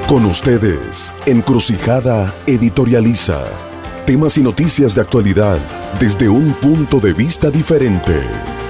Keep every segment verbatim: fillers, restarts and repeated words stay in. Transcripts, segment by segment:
Con ustedes, Encrucijada Editorializa. Temas y noticias de actualidad desde un punto de vista diferente.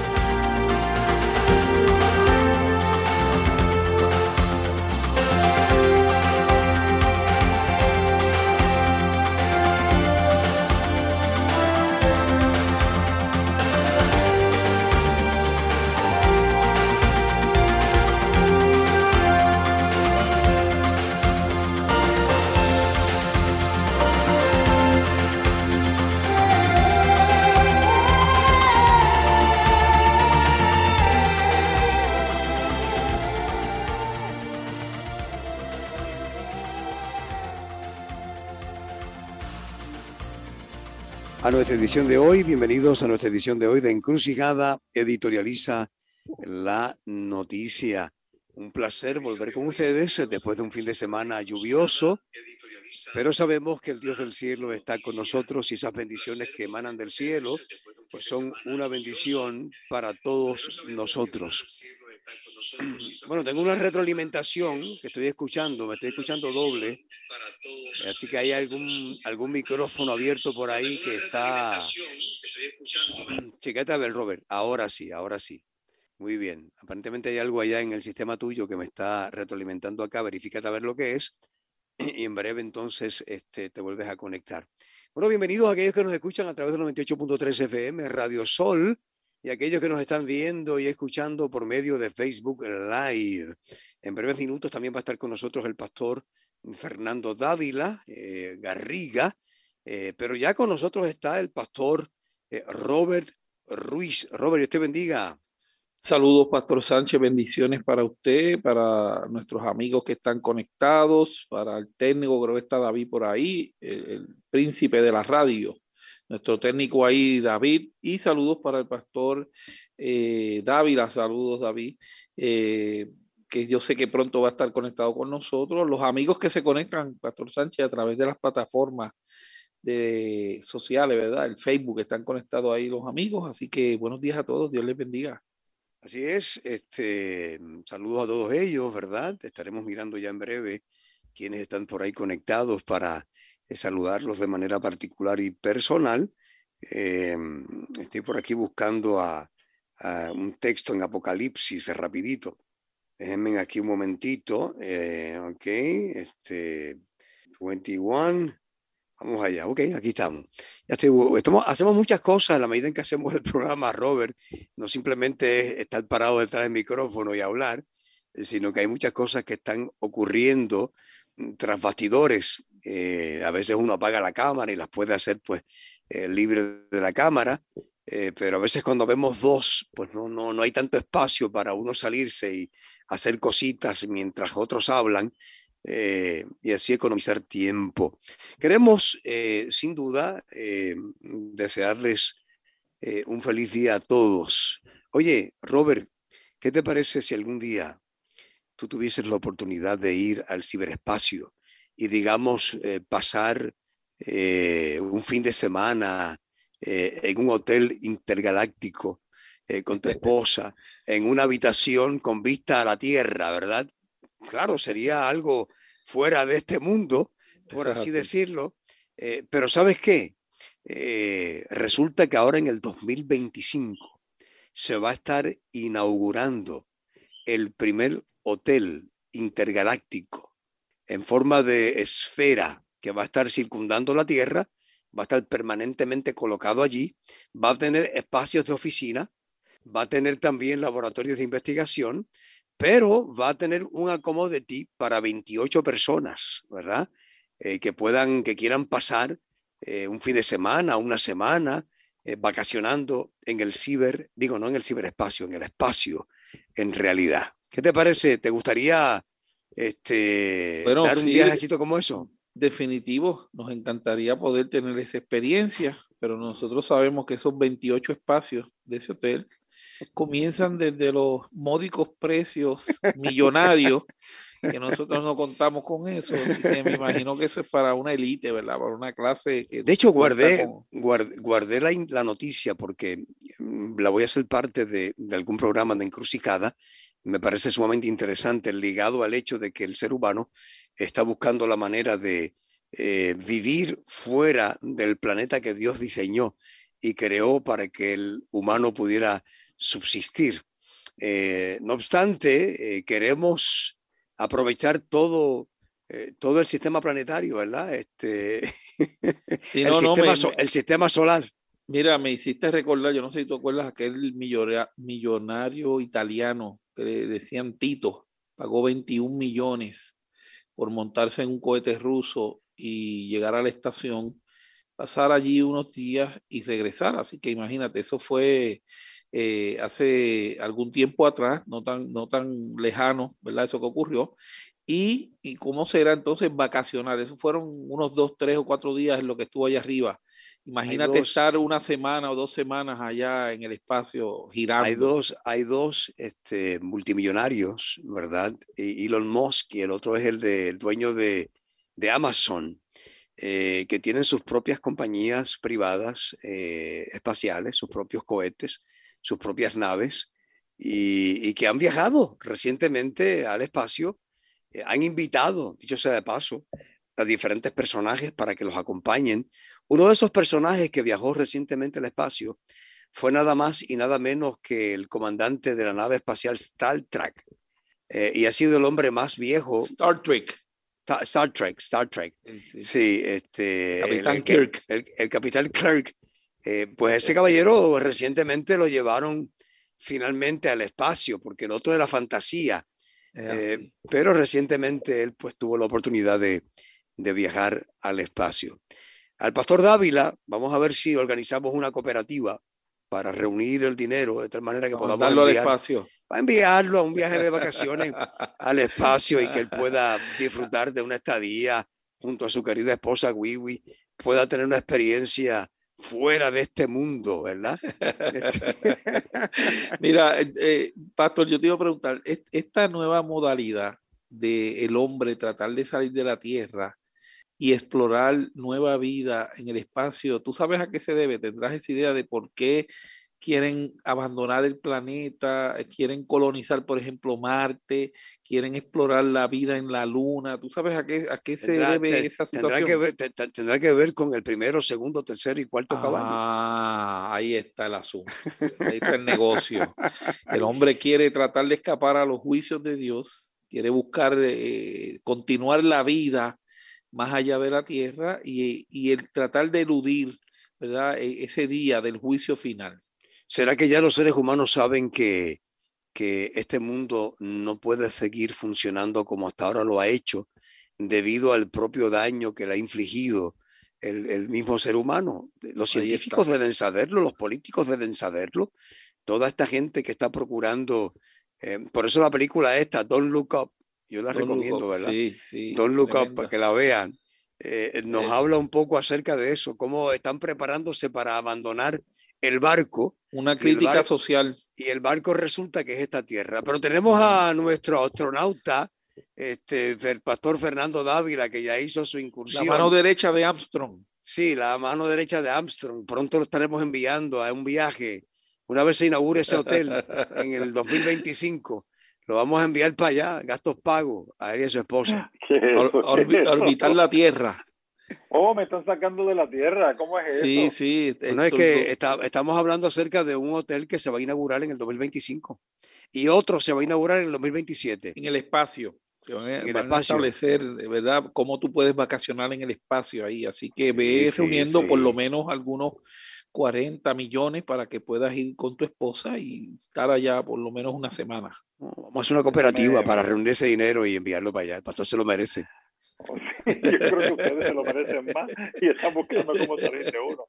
A nuestra edición de hoy, bienvenidos a nuestra edición de hoy de Encrucijada Editorializa la Noticia. Un placer volver con ustedes después de un fin de semana lluvioso, pero sabemos que el Dios del cielo está con nosotros y esas bendiciones que emanan del cielo pues son una bendición para todos nosotros. Bueno, tengo una retroalimentación que estoy escuchando, me estoy escuchando doble, así que hay algún, algún micrófono abierto por ahí que está... Chécate a ver, Robert, ahora sí, ahora sí. Muy bien, aparentemente hay algo allá en el sistema tuyo que me está retroalimentando acá, verifícate a ver lo que es y en breve entonces este, te vuelves a conectar. Bueno, bienvenidos a aquellos que nos escuchan a través del noventa y ocho punto tres F M, Radio Sol, y aquellos que nos están viendo y escuchando por medio de Facebook Live. En breves minutos también va a estar con nosotros el pastor Fernando Dávila eh, Garriga, eh, pero ya con nosotros está el pastor eh, Robert Ruiz. Robert, Dios te bendiga. Saludos, Pastor Sánchez, bendiciones para usted, para nuestros amigos que están conectados, para el técnico, creo que está David por ahí, el, el príncipe de la radio, nuestro técnico ahí, David, y saludos para el pastor eh, Dávila, saludos David, eh, que yo sé que pronto va a estar conectado con nosotros, los amigos que se conectan, Pastor Sánchez, a través de las plataformas de sociales, ¿verdad? El Facebook, están conectados ahí los amigos, así que buenos días a todos, Dios les bendiga. Así es, este, saludos a todos ellos, ¿verdad? Estaremos mirando ya en breve quienes están por ahí conectados para eh, saludarlos de manera particular y personal. Eh, estoy por aquí buscando a, a un texto en Apocalipsis, rapidito. Déjenme aquí un momentito. Eh, ok, este, veintiuno. Vamos allá, ok, aquí estamos. Ya estoy, estamos. Hacemos muchas cosas a la medida en que hacemos el programa, Robert. No simplemente es estar parado detrás del micrófono y hablar, sino que hay muchas cosas que están ocurriendo tras bastidores. Eh, a veces uno apaga la cámara y las puede hacer pues eh, libre de la cámara, eh, pero a veces cuando vemos dos, pues no, no, no hay tanto espacio para uno salirse y hacer cositas mientras otros hablan. Eh, y así economizar tiempo. Queremos, eh, sin duda, eh, desearles eh, un feliz día a todos. Oye, Robert, ¿qué te parece si algún día tú tuvieses la oportunidad de ir al ciberespacio y, digamos, eh, pasar eh, un fin de semana eh, en un hotel intergaláctico eh, con tu esposa, en una habitación con vista a la Tierra, ¿verdad? Claro, sería algo fuera de este mundo, por así, así decirlo, eh, pero ¿sabes qué? Eh, resulta que ahora en el dos mil veinticinco se va a estar inaugurando el primer hotel intergaláctico en forma de esfera que va a estar circundando la Tierra, va a estar permanentemente colocado allí, va a tener espacios de oficina, va a tener también laboratorios de investigación, pero va a tener un accommodity para veintiocho personas, ¿verdad? Eh, que puedan, que quieran pasar eh, un fin de semana, una semana, eh, vacacionando en el ciber, digo, no en el ciberespacio, en el espacio, en realidad. ¿Qué te parece? ¿Te gustaría este, bueno, dar un sí, viajecito como eso? Definitivo, nos encantaría poder tener esa experiencia, pero nosotros sabemos que esos veintiocho espacios de ese hotel comienzan desde los módicos precios millonarios, que nosotros no contamos con eso, así que me imagino que eso es para una élite, ¿verdad? Para una clase que... De hecho, guardé, con... guardé, guardé la, la noticia porque la voy a hacer parte de, de algún programa de Encrucijada. Me parece sumamente interesante, ligado al hecho de que el ser humano está buscando la manera de eh, vivir fuera del planeta que Dios diseñó y creó para que el humano pudiera subsistir. Eh, no obstante, eh, queremos aprovechar todo, eh, todo el sistema planetario, ¿verdad? Este, Sí, el, no, no, sistema me, so, me, el sistema solar. Mira, me hiciste recordar, yo no sé si tú acuerdas aquel millonario, millonario italiano que le decían Tito, pagó veintiún millones por montarse en un cohete ruso y llegar a la estación, pasar allí unos días y regresar. Así que imagínate, eso fue eh, hace algún tiempo atrás, no tan, no tan lejano, ¿verdad? Eso que ocurrió. Y, y cómo será entonces vacacionar. Eso fueron unos dos, tres o cuatro días en lo que estuvo allá arriba. Hay Imagínate dos, estar una semana o dos semanas allá en el espacio hay girando. dos, hay dos este, multimillonarios, ¿verdad? Elon Musk y el otro es el, de, el dueño de, de Amazon, eh, que tienen sus propias compañías privadas eh, espaciales, sus propios cohetes, sus propias naves, y, y que han viajado recientemente al espacio. Eh, han invitado, dicho sea de paso, a diferentes personajes para que los acompañen. Uno de esos personajes que viajó recientemente al espacio fue nada más y nada menos que el comandante de la nave espacial Star Trek, eh, y ha sido el hombre más viejo. Star Trek. Ta- Star Trek, Star Trek. Sí, sí. Sí, este, Capitán el, el, Kirk. el, el capitán Kirk. Eh, pues ese caballero recientemente lo llevaron finalmente al espacio, porque el otro era fantasía. Eh, pero recientemente él pues tuvo la oportunidad de, de viajar al espacio. Al pastor Dávila, vamos a ver si organizamos una cooperativa para reunir el dinero de tal manera que Vamos podamos darlo al enviar, espacio. a enviarlo a un viaje de vacaciones al espacio y que él pueda disfrutar de una estadía junto a su querida esposa Wiwi, pueda tener una experiencia fuera de este mundo, ¿verdad? Mira, eh, Pastor, yo te iba a preguntar, esta nueva modalidad de el hombre tratar de salir de la tierra y explorar nueva vida en el espacio, ¿tú sabes a qué se debe? ¿Tendrás esa idea de por qué quieren abandonar el planeta, quieren colonizar, por ejemplo, Marte, quieren explorar la vida en la Luna? ¿Tú sabes a qué, a qué se Tendrá, debe te, esa tendrá, situación? que ver, te, te, tendrá que ver con el primero, segundo, tercero y cuarto Ah, caballo. ahí está el asunto, ahí está el negocio. El hombre quiere tratar de escapar a los juicios de Dios, quiere buscar eh, continuar la vida más allá de la tierra y, y el tratar de eludir, ¿verdad? E, ese día del juicio final. ¿Será que ya los seres humanos saben que, que este mundo no puede seguir funcionando como hasta ahora lo ha hecho debido al propio daño que le ha infligido el, el mismo ser humano? Los Ahí científicos está. deben saberlo, los políticos deben saberlo, toda esta gente que está procurando, eh, por eso la película esta, Don't Look Up, yo la Don't look recomiendo, up. ¿verdad? Sí, sí, Don't Look Up, para tremenda. que la vean. Eh, nos Eh, habla un poco acerca de eso, cómo están preparándose para abandonar el barco. una Y el, crítica bar, social. y el barco resulta que es esta tierra. Pero tenemos a nuestro astronauta, este, el pastor Fernando Dávila, que ya hizo su incursión. La mano derecha de Armstrong. Sí, la mano derecha de Armstrong. Pronto lo estaremos enviando a un viaje. Una vez se inaugure ese hotel en el dos mil veinticinco, lo vamos a enviar para allá, gastos pagos, a él y a su esposa. Or, orbi, orbitar la Tierra. Oh, me están sacando de la Tierra. ¿Cómo es sí, eso? Sí, sí. Bueno, es que está, estamos hablando acerca de un hotel que se va a inaugurar en el dos mil veinticinco y otro se va a inaugurar en el dos mil veintisiete. En el espacio. Se van, a, en el van espacio. a establecer, ¿verdad?, cómo tú puedes vacacionar en el espacio ahí. Así que sí, ve sí, reuniendo sí. por lo menos algunos cuarenta millones para que puedas ir con tu esposa y estar allá por lo menos una semana. Vamos a hacer una cooperativa para reunir ese dinero y enviarlo para allá. El pastor se lo merece. Oh, sí, yo creo que ustedes se lo merecen más y están buscando cómo salir de uno.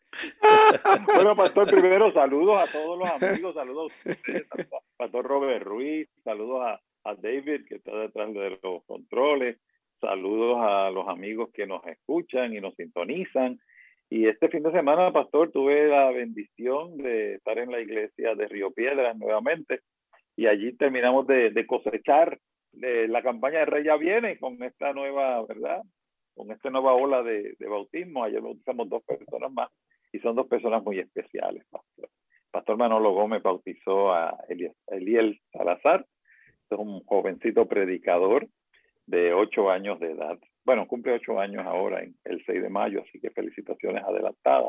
Bueno, pastor, primero saludos a todos los amigos, saludos a ustedes, saludos a pastor Robert Ruiz, saludos a, a David que está detrás de los controles, saludos a los amigos que nos escuchan y nos sintonizan. Y este fin de semana, pastor, tuve la bendición de estar en la iglesia de Río Piedras nuevamente y allí terminamos de, de cosechar. De la campaña de Rey ya viene con esta nueva, ¿verdad? Con esta nueva ola de, de bautismo. Ayer bautizamos dos personas más y son dos personas muy especiales, pastor. Pastor Manolo Gómez bautizó a Eliel, Eliel Salazar, es un jovencito predicador de ocho años de edad. Bueno, cumple ocho años ahora, en el seis de mayo, así que felicitaciones adelantadas.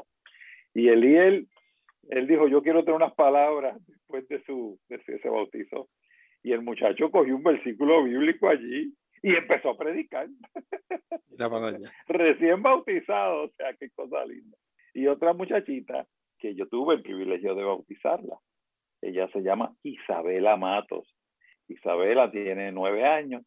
Y Eliel, él dijo, yo quiero tener unas palabras después de su de ese bautizo. Y el muchacho cogió un versículo bíblico allí y empezó a predicar. Mira para allá. Recién bautizado, o sea, qué cosa linda. Y otra muchachita que yo tuve el privilegio de bautizarla. Ella se llama Isabela Matos. Isabela tiene nueve años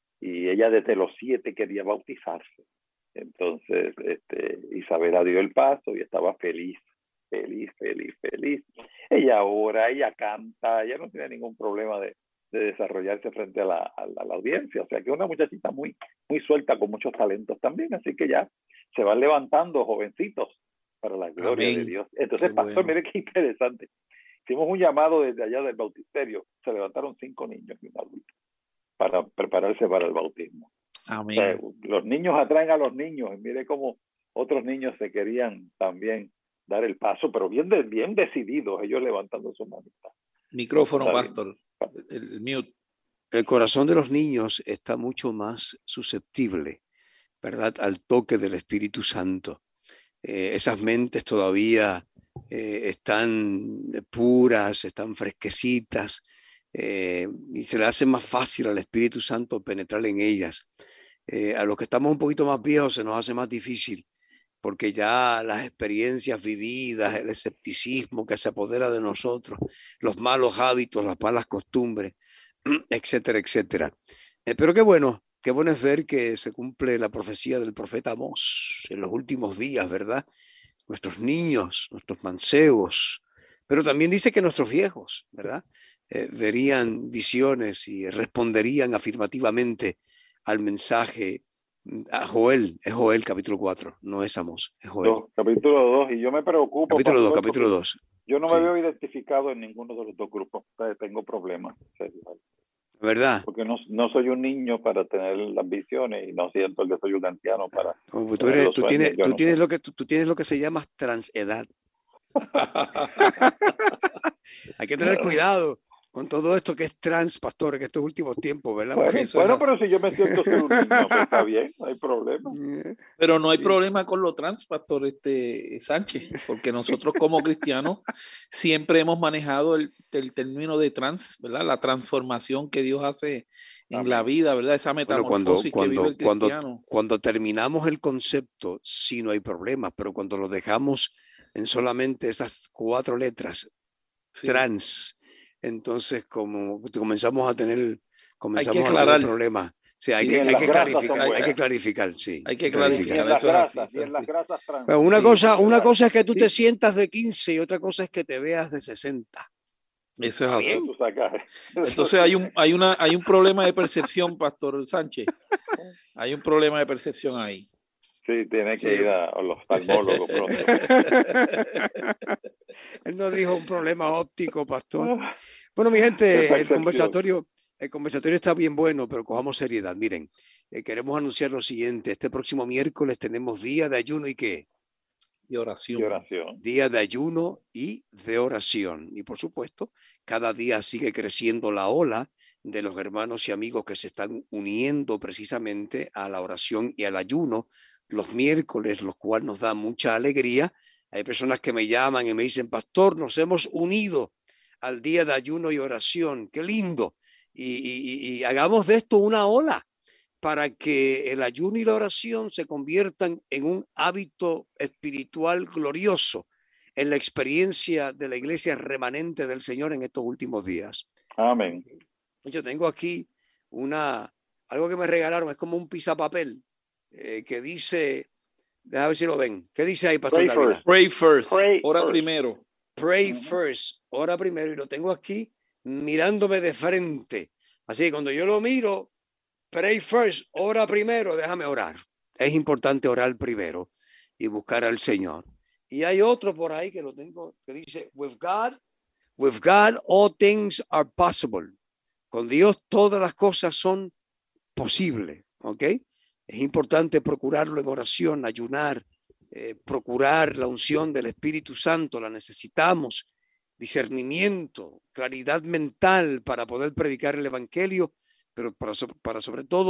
y ella desde los siete quería bautizarse. Entonces, este, Isabela dio el paso y estaba feliz, feliz, feliz, feliz. Ella ora, ella canta, ella no tiene ningún problema de, de desarrollarse frente a la, a, la, a la audiencia. O sea, que es una muchachita muy, muy suelta, con muchos talentos también. Así que ya se van levantando jovencitos para la gloria Amén. De Dios. Entonces, qué pastor, bueno. Mire qué interesante. Hicimos un llamado desde allá del bautisterio. Se levantaron cinco niños y un adulto para prepararse para el bautismo. Amén. O sea, los niños atraen a los niños. Y mire cómo otros niños se querían también dar el paso, pero bien, de, bien decididos, ellos levantando su manita. Micrófono, pastor. El, el mute. El corazón de los niños está mucho más susceptible, ¿verdad?, al toque del Espíritu Santo. Eh, esas mentes todavía eh, están puras, están fresquecitas, eh, y se le hace más fácil al Espíritu Santo penetrar en ellas. Eh, a los que estamos un poquito más viejos se nos hace más difícil, porque ya las experiencias vividas, el escepticismo que se apodera de nosotros, los malos hábitos, las malas costumbres, etcétera, etcétera. Eh, pero qué bueno, qué bueno es ver que se cumple la profecía del profeta Amós en los últimos días, ¿verdad? Nuestros niños, nuestros mancebos, pero también dice que nuestros viejos, ¿verdad? Eh, verían visiones y responderían afirmativamente al mensaje. A Joel, es Joel capítulo cuatro, no es Amós, es Joel. No, capítulo dos, y yo me preocupo. Capítulo dos, capítulo dos. Yo no me sí. veo identificado en ninguno de los dos grupos, o sea, tengo problemas. ¿Verdad? Porque no, no soy un niño para tener las visiones y no siento que soy un anciano para. No, pues tú, eres, tú, tienes, tú, no tienes lo que, tú, tú tienes lo que se llama transedad. Hay que tener cuidado con todo esto que es trans, pastor, en estos últimos tiempos, ¿verdad? Bueno, bueno pero si yo me siento ser un niño, pues está bien, no hay problema. Pero no hay problema con lo trans, pastor este, Sánchez, porque nosotros como cristianos siempre hemos manejado el, el término de trans, ¿verdad? La transformación que Dios hace en Amén. La vida, ¿verdad? Esa metamorfosis bueno, cuando, cuando, que vive el cristiano. Cuando, cuando terminamos el concepto, sí no hay problema, pero cuando lo dejamos en solamente esas cuatro letras, sí. trans, entonces como comenzamos a tener comenzamos a tener problemas. Sí, hay, sí, que, hay, que clarificar, hay, hay que clarificar, sí. Hay que clarificar. En las grasas, y en las grasas trans. Bueno, una, sí, cosa, una cosa es que tú sí. te sientas de quince y otra cosa es que te veas de sesenta. Eso es así. Entonces hay un, hay, una, hay un problema de percepción, pastor Sánchez. Hay un problema de percepción ahí. Sí, tiene que sí. ir a, a los oftalmólogos pronto. Él no dijo un problema óptico, pastor. Bueno, mi gente, el conversatorio, el conversatorio está bien bueno, pero cojamos seriedad. Miren, eh, queremos anunciar lo siguiente. Este próximo miércoles tenemos día de ayuno y ¿qué? De oración. De oración. Día de ayuno y de oración. Y por supuesto, cada día sigue creciendo la ola de los hermanos y amigos que se están uniendo precisamente a la oración y al ayuno los miércoles, lo cual nos da mucha alegría. Hay personas que me llaman y me dicen, pastor, nos hemos unido al día de ayuno y oración. ¡Qué lindo! Y, y, y hagamos de esto una ola para que el ayuno y la oración se conviertan en un hábito espiritual glorioso en la experiencia de la iglesia remanente del Señor en estos últimos días. Amén. Yo tengo aquí una, algo que me regalaron, es como un pisapapel. Eh, que dice, déjame ver si lo ven. ¿Qué dice ahí, pastor Pray Dávila? First. Pray first. Pray ora first. primero. Pray uh-huh. first. Ora primero. Y lo tengo aquí mirándome de frente. Así que cuando yo lo miro, pray first. Ora primero. Déjame orar. Es importante orar primero y buscar al Señor. Y hay otro por ahí que lo tengo que dice, with God, with God all things are possible. Con Dios todas las cosas son posibles. ¿Ok? Es importante procurarlo en oración, ayunar, eh, procurar la unción del Espíritu Santo, la necesitamos, discernimiento, claridad mental para poder predicar el Evangelio, pero para, para sobre todo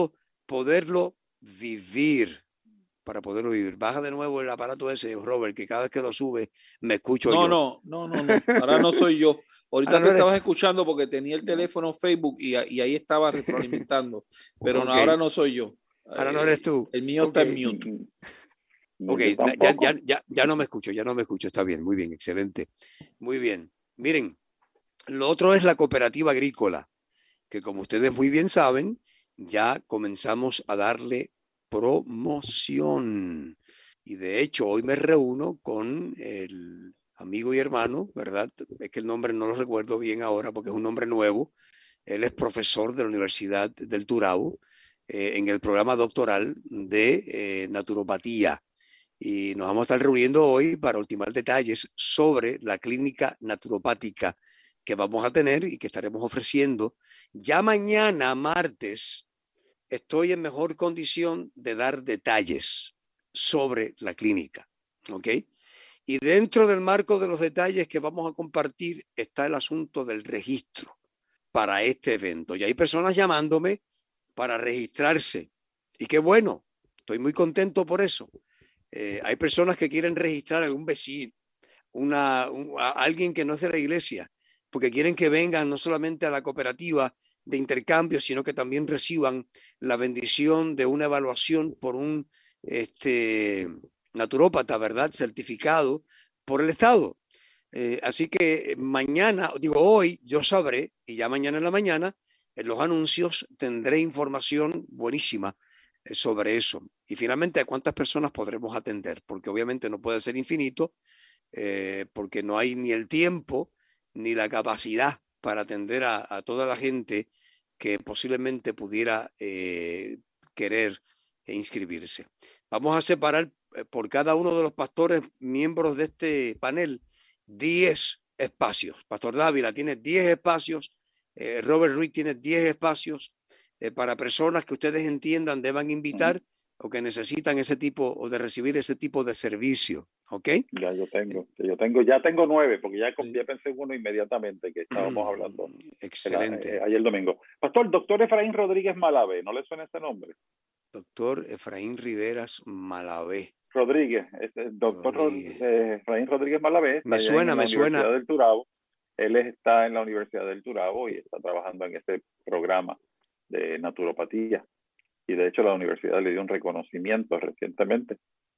poderlo vivir. Para poderlo vivir. Baja de nuevo el aparato ese, Robert, que cada vez que lo sube me escucho no, yo. No, no, no, no. Ahora no soy yo. Ahorita ahora te no estabas tú. escuchando porque tenía el teléfono Facebook y, y ahí estaba retroalimentando. Pero Okay. no, ahora no soy yo. Ahora no eres tú. El mío okay. está en mute. Ok, ya, ya, ya, ya no me escucho, ya no me escucho. Está bien, muy bien, excelente. Muy bien. Miren, lo otro es la cooperativa agrícola, que como ustedes muy bien saben, ya comenzamos a darle promoción. Y de hecho, hoy me reúno con el amigo y hermano, ¿verdad? Es que el nombre no lo recuerdo bien ahora porque es un nombre nuevo. Él es profesor de la Universidad del Turabo eh, en el programa doctoral de eh, naturopatía. Y nos vamos a estar reuniendo hoy para ultimar detalles sobre la clínica naturopática que vamos a tener y que estaremos ofreciendo. Ya mañana, martes, estoy en mejor condición de dar detalles sobre la clínica, ¿ok? Y dentro del marco de los detalles que vamos a compartir está el asunto del registro para este evento. Y hay personas llamándome para registrarse. Y qué bueno, estoy muy contento por eso. Eh, hay personas que quieren registrar a un vecino, una, un, a alguien que no es de la iglesia, porque quieren que vengan no solamente a la cooperativa de intercambio, sino que también reciban la bendición de una evaluación por un este, naturópata, ¿verdad? Certificado por el Estado. Eh, así que mañana, digo hoy, yo sabré, y ya mañana en la mañana, en los anuncios tendré información buenísima sobre eso. Y finalmente, ¿a cuántas personas podremos atender? Porque obviamente no puede ser infinito, eh, porque no hay ni el tiempo ni la capacidad para atender a, a toda la gente que posiblemente pudiera eh, querer inscribirse. Vamos a separar eh, por cada uno de los pastores miembros de este panel diez espacios. Pastor Dávila tiene diez espacios, eh, Robert Ruiz tiene diez espacios, Eh, para personas que ustedes entiendan deban invitar uh-huh. o que necesitan ese tipo o de recibir ese tipo de servicio, ¿ok? Ya yo tengo, yo tengo, ya tengo nueve, porque ya, ya pensé en uno inmediatamente que estábamos hablando. Excelente. El, eh, ayer domingo. Pastor, doctor Efraín Rodríguez Malavé, ¿no le suena ese nombre? Doctor Efraín Riveras Malavé. Rodríguez, este, doctor Rodríguez. Eh, Efraín Rodríguez Malavé. Me suena, en me la suena. Universidad del Turabo. Él está en la Universidad del Turabo y está trabajando en este programa de naturopatía, y de hecho la universidad le dio un reconocimiento recientemente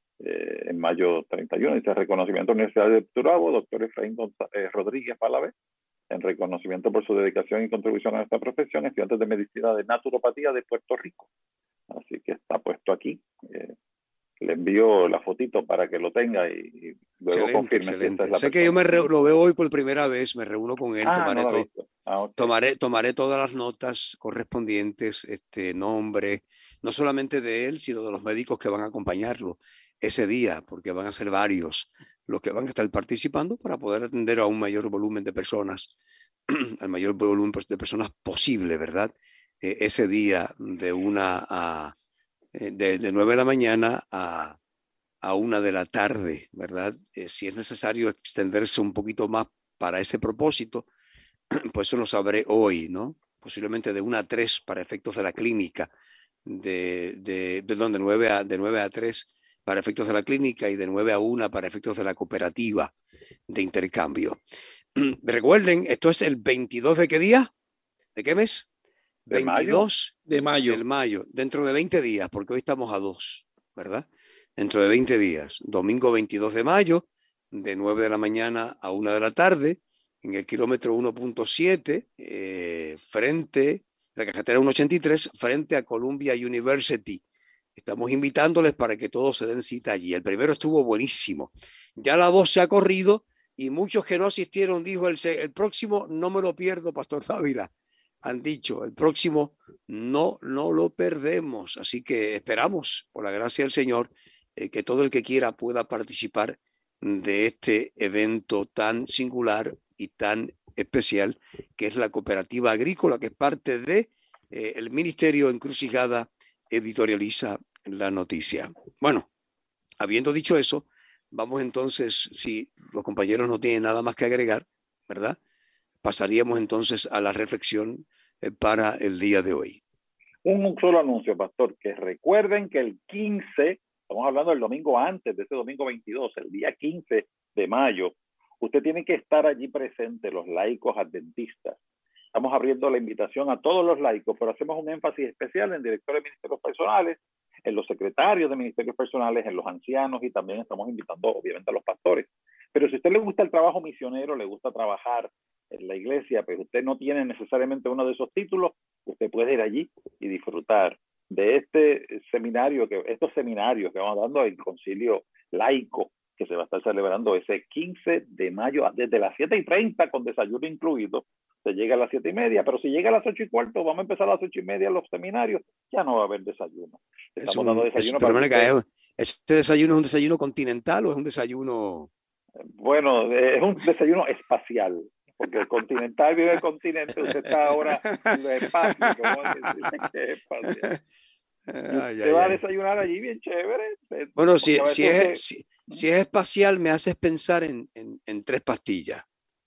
eh, en mayo treinta y uno, dice reconocimiento a la Universidad de Turabo, doctor Efraín eh, Rodríguez Malavé, en reconocimiento por su dedicación y contribución a esta profesión, estudiantes de medicina de naturopatía de Puerto Rico. Así que está puesto aquí. Eh, le envío la fotito para que lo tenga y, y luego excelente, confirme excelente. si esta es la sé persona. que yo me re, lo veo hoy por primera vez, me reúno con él, ah, tomaré, no to, ah, okay. tomaré, tomaré todas las notas correspondientes, este nombre, no solamente de él, sino de los médicos que van a acompañarlo ese día, porque van a ser varios los que van a estar participando para poder atender a un mayor volumen de personas, al mayor volumen de personas posible, ¿verdad? Eh, ese día de una a de, de nueve de la mañana a, a una de la tarde, ¿verdad? Eh, si es necesario extenderse un poquito más para ese propósito, pues eso lo sabré hoy, ¿no? Posiblemente de una a tres para efectos de la clínica, de, de, perdón, de nueve a, de nueve a tres para efectos de la clínica y de nueve a una para efectos de la cooperativa de intercambio. Recuerden, esto es el veintidós de qué día, ¿de qué mes? ¿De veintidós de mayo. del mayo, dentro de veinte días, porque hoy estamos a dos, ¿verdad? Dentro de veinte días, domingo veintidós de mayo, de nueve de la mañana a una de la tarde, en el kilómetro uno punto siete, eh, frente, la carretera ciento ochenta y tres, frente a Columbia University. Estamos invitándoles para que todos se den cita allí. El primero estuvo buenísimo. Ya la voz se ha corrido y muchos que no asistieron dijo, el, el próximo no me lo pierdo, Pastor Dávila. Han dicho, el próximo no, no lo perdemos. Así que esperamos, por la gracia del Señor, eh, que todo el que quiera pueda participar de este evento tan singular y tan especial, que es la cooperativa agrícola, que es parte de eh, el Ministerio Encrucijada Editorializa la Noticia. Bueno, habiendo dicho eso, vamos entonces, si los compañeros no tienen nada más que agregar, ¿verdad? Pasaríamos entonces a la reflexión para el día de hoy. Un solo anuncio, pastor, que recuerden que el quince, estamos hablando del domingo antes de ese domingo veintidós, el día quince de mayo, usted tiene que estar allí presente, los laicos adventistas. Estamos abriendo la invitación a todos los laicos, pero hacemos un énfasis especial en directores de ministerios personales, en los secretarios de ministerios personales, en los ancianos, y también estamos invitando obviamente a los pastores. Pero si a usted le gusta el trabajo misionero, le gusta trabajar en la iglesia, pero usted no tiene necesariamente uno de esos títulos, usted puede ir allí y disfrutar de este seminario, que estos seminarios que vamos dando el concilio laico, que se va a estar celebrando ese quince de mayo desde las siete y treinta con desayuno incluido. Se llega a las siete y media, pero si llega a las ocho y cuarto, vamos a empezar a las ocho y media los seminarios, ya no va a haber desayuno. Estamos un, dando desayuno. Es, para pero que usted... ¿Este desayuno es un desayuno continental o es un desayuno...? Bueno, es un desayuno espacial, porque el continental vive el continente, usted está ahora en los espacios, ¿cómo decir que es espacial? Ay, ay, va ay. a desayunar allí bien chévere. Bueno, si, si, es, que... si, si es espacial, me haces pensar en, en, en tres pastillas.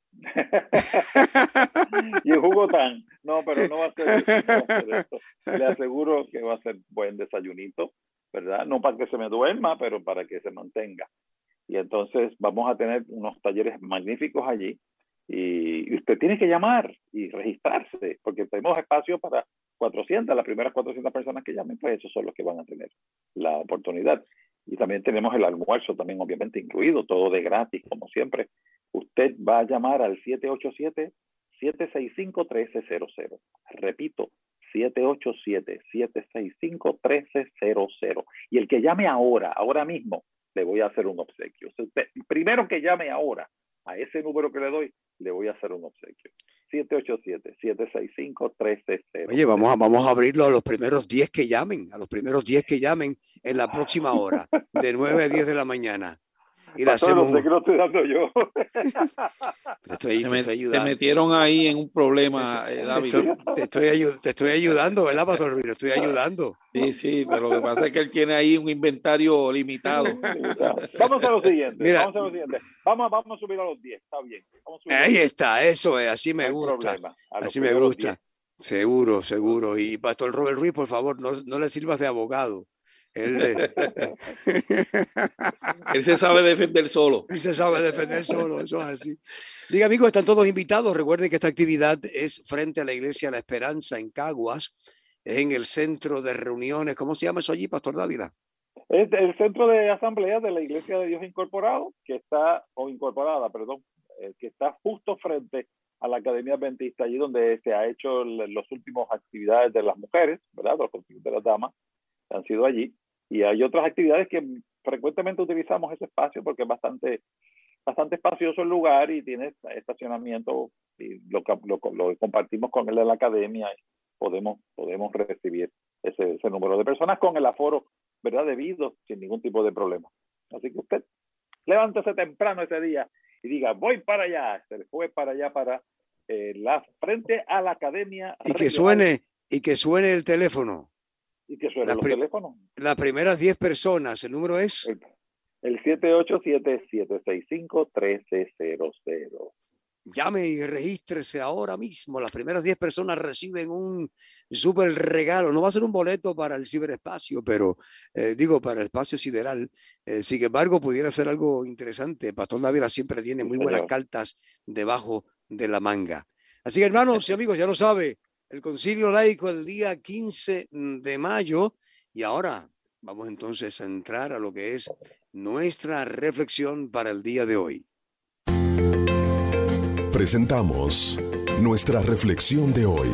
Y el jugo tan. No, pero no va a ser, no va a ser esto. Le aseguro que va a ser buen desayunito, ¿verdad? No para que se me duerma, pero para que se mantenga. Y entonces vamos a tener unos talleres magníficos allí. Y usted tiene que llamar y registrarse, porque tenemos espacio para cuatrocientas, las primeras cuatrocientas personas que llamen, pues esos son los que van a tener la oportunidad. Y también tenemos el almuerzo, también obviamente incluido, todo de gratis, como siempre. Usted va a llamar al siete ocho siete, siete seis cinco, uno tres cero cero. Repito, siete ocho siete, siete seis cinco, uno tres cero cero. Y el que llame ahora, ahora mismo, le voy a hacer un obsequio. Usted, primero que llame ahora, a ese número que le doy, le voy a hacer un obsequio. siete ocho siete, siete seis cinco, uno tres cero. Oye, vamos a, vamos a abrirlo a los primeros diez que llamen, a los primeros diez que llamen en la próxima hora, de nueve a diez de la mañana. Y le hacemos no sé que lo estoy dando yo. Te estoy, te estoy ayudando. Te metieron ahí en un problema, te, eh, David. Te estoy, te, estoy ayud- te estoy ayudando, ¿verdad, Pastor Ruiz? Te estoy ayudando. Sí, sí, pero lo que pasa es que él tiene ahí un inventario limitado. Vamos a lo siguiente. Mira, vamos a lo siguiente. Vamos, vamos a subir a los diez, está bien. Vamos a ahí está, eso es, así me no gusta. Así me gusta. Seguro, seguro. Y Pastor Robert Ruiz, por favor, no, no le sirvas de abogado. Él, Él se sabe defender solo. Él se sabe defender solo, eso es así. Diga, amigos, están todos invitados. Recuerden que esta actividad es frente a la Iglesia La Esperanza en Caguas, es en el centro de reuniones. ¿Cómo se llama eso allí, Pastor Dávila? Es el centro de asamblea de la Iglesia de Dios Incorporado, que está, o incorporada, perdón, eh, que está justo frente a la Academia Adventista, allí donde se ha hecho las últimas actividades de las mujeres, ¿verdad? Los concilios de las damas han sido allí. Y hay otras actividades que frecuentemente utilizamos ese espacio porque es bastante, bastante espacioso el lugar y tiene estacionamiento y lo, lo, lo compartimos con el de la academia y podemos, podemos recibir ese, ese número de personas con el aforo, ¿verdad? Debido, sin ningún tipo de problema. Así que usted levántese temprano ese día y diga, voy para allá, se fue para allá, para eh, la frente a la academia. Y que suene, y que suene el teléfono. Y que suene los teléfonos. Las primeras diez personas, ¿el número es? El, el siete ocho siete, siete seis cinco, uno tres cero cero. Llame y regístrese ahora mismo. Las primeras diez personas reciben un súper regalo. No va a ser un boleto para el ciberespacio, pero eh, digo, para el espacio sideral. Eh, sin embargo, pudiera ser algo interesante. Pastor Dávila siempre tiene muy buenas cartas debajo de la manga. Así que, hermanos y amigos, ya lo sabe, el Concilio Laico el día quince de mayo. Y ahora vamos entonces a entrar a lo que es nuestra reflexión para el día de hoy. Presentamos nuestra reflexión de hoy.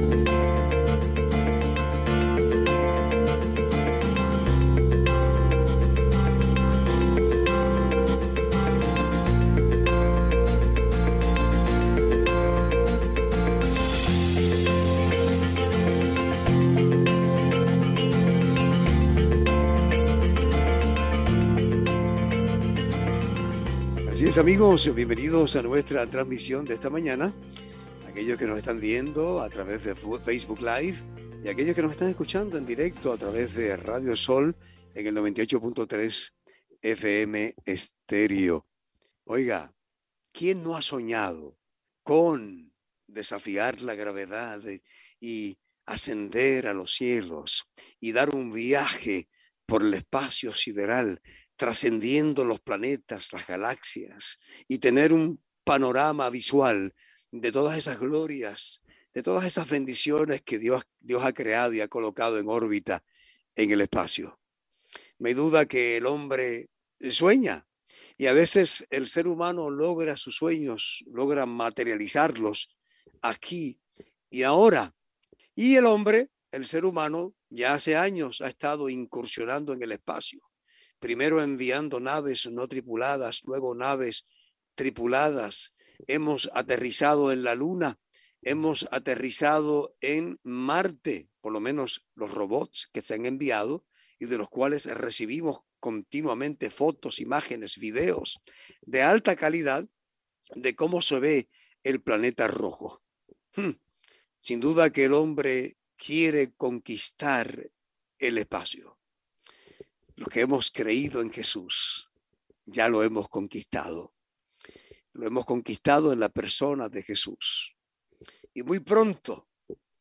Así es, amigos, bienvenidos a nuestra transmisión de esta mañana. Aquellos que nos están viendo a través de Facebook Live y aquellos que nos están escuchando en directo a través de Radio Sol en el noventa y ocho punto tres F M estéreo. Oiga, ¿quién no ha soñado con desafiar la gravedad y ascender a los cielos y dar un viaje por el espacio sideral, trascendiendo los planetas, las galaxias, y tener un panorama visual de todas esas glorias, de todas esas bendiciones que Dios, Dios ha creado y ha colocado en órbita en el espacio. No hay duda que el hombre sueña, y a veces el ser humano logra sus sueños, logra materializarlos aquí y ahora. Y el hombre, el ser humano, ya hace años ha estado incursionando en el espacio. Primero enviando naves no tripuladas, luego naves tripuladas. Hemos aterrizado en la Luna, hemos aterrizado en Marte, por lo menos los robots que se han enviado y de los cuales recibimos continuamente fotos, imágenes, videos de alta calidad de cómo se ve el planeta rojo. Hmm. Sin duda que el hombre quiere conquistar el espacio. Los que hemos creído en Jesús ya lo hemos conquistado. Lo hemos conquistado en la persona de Jesús. Y muy pronto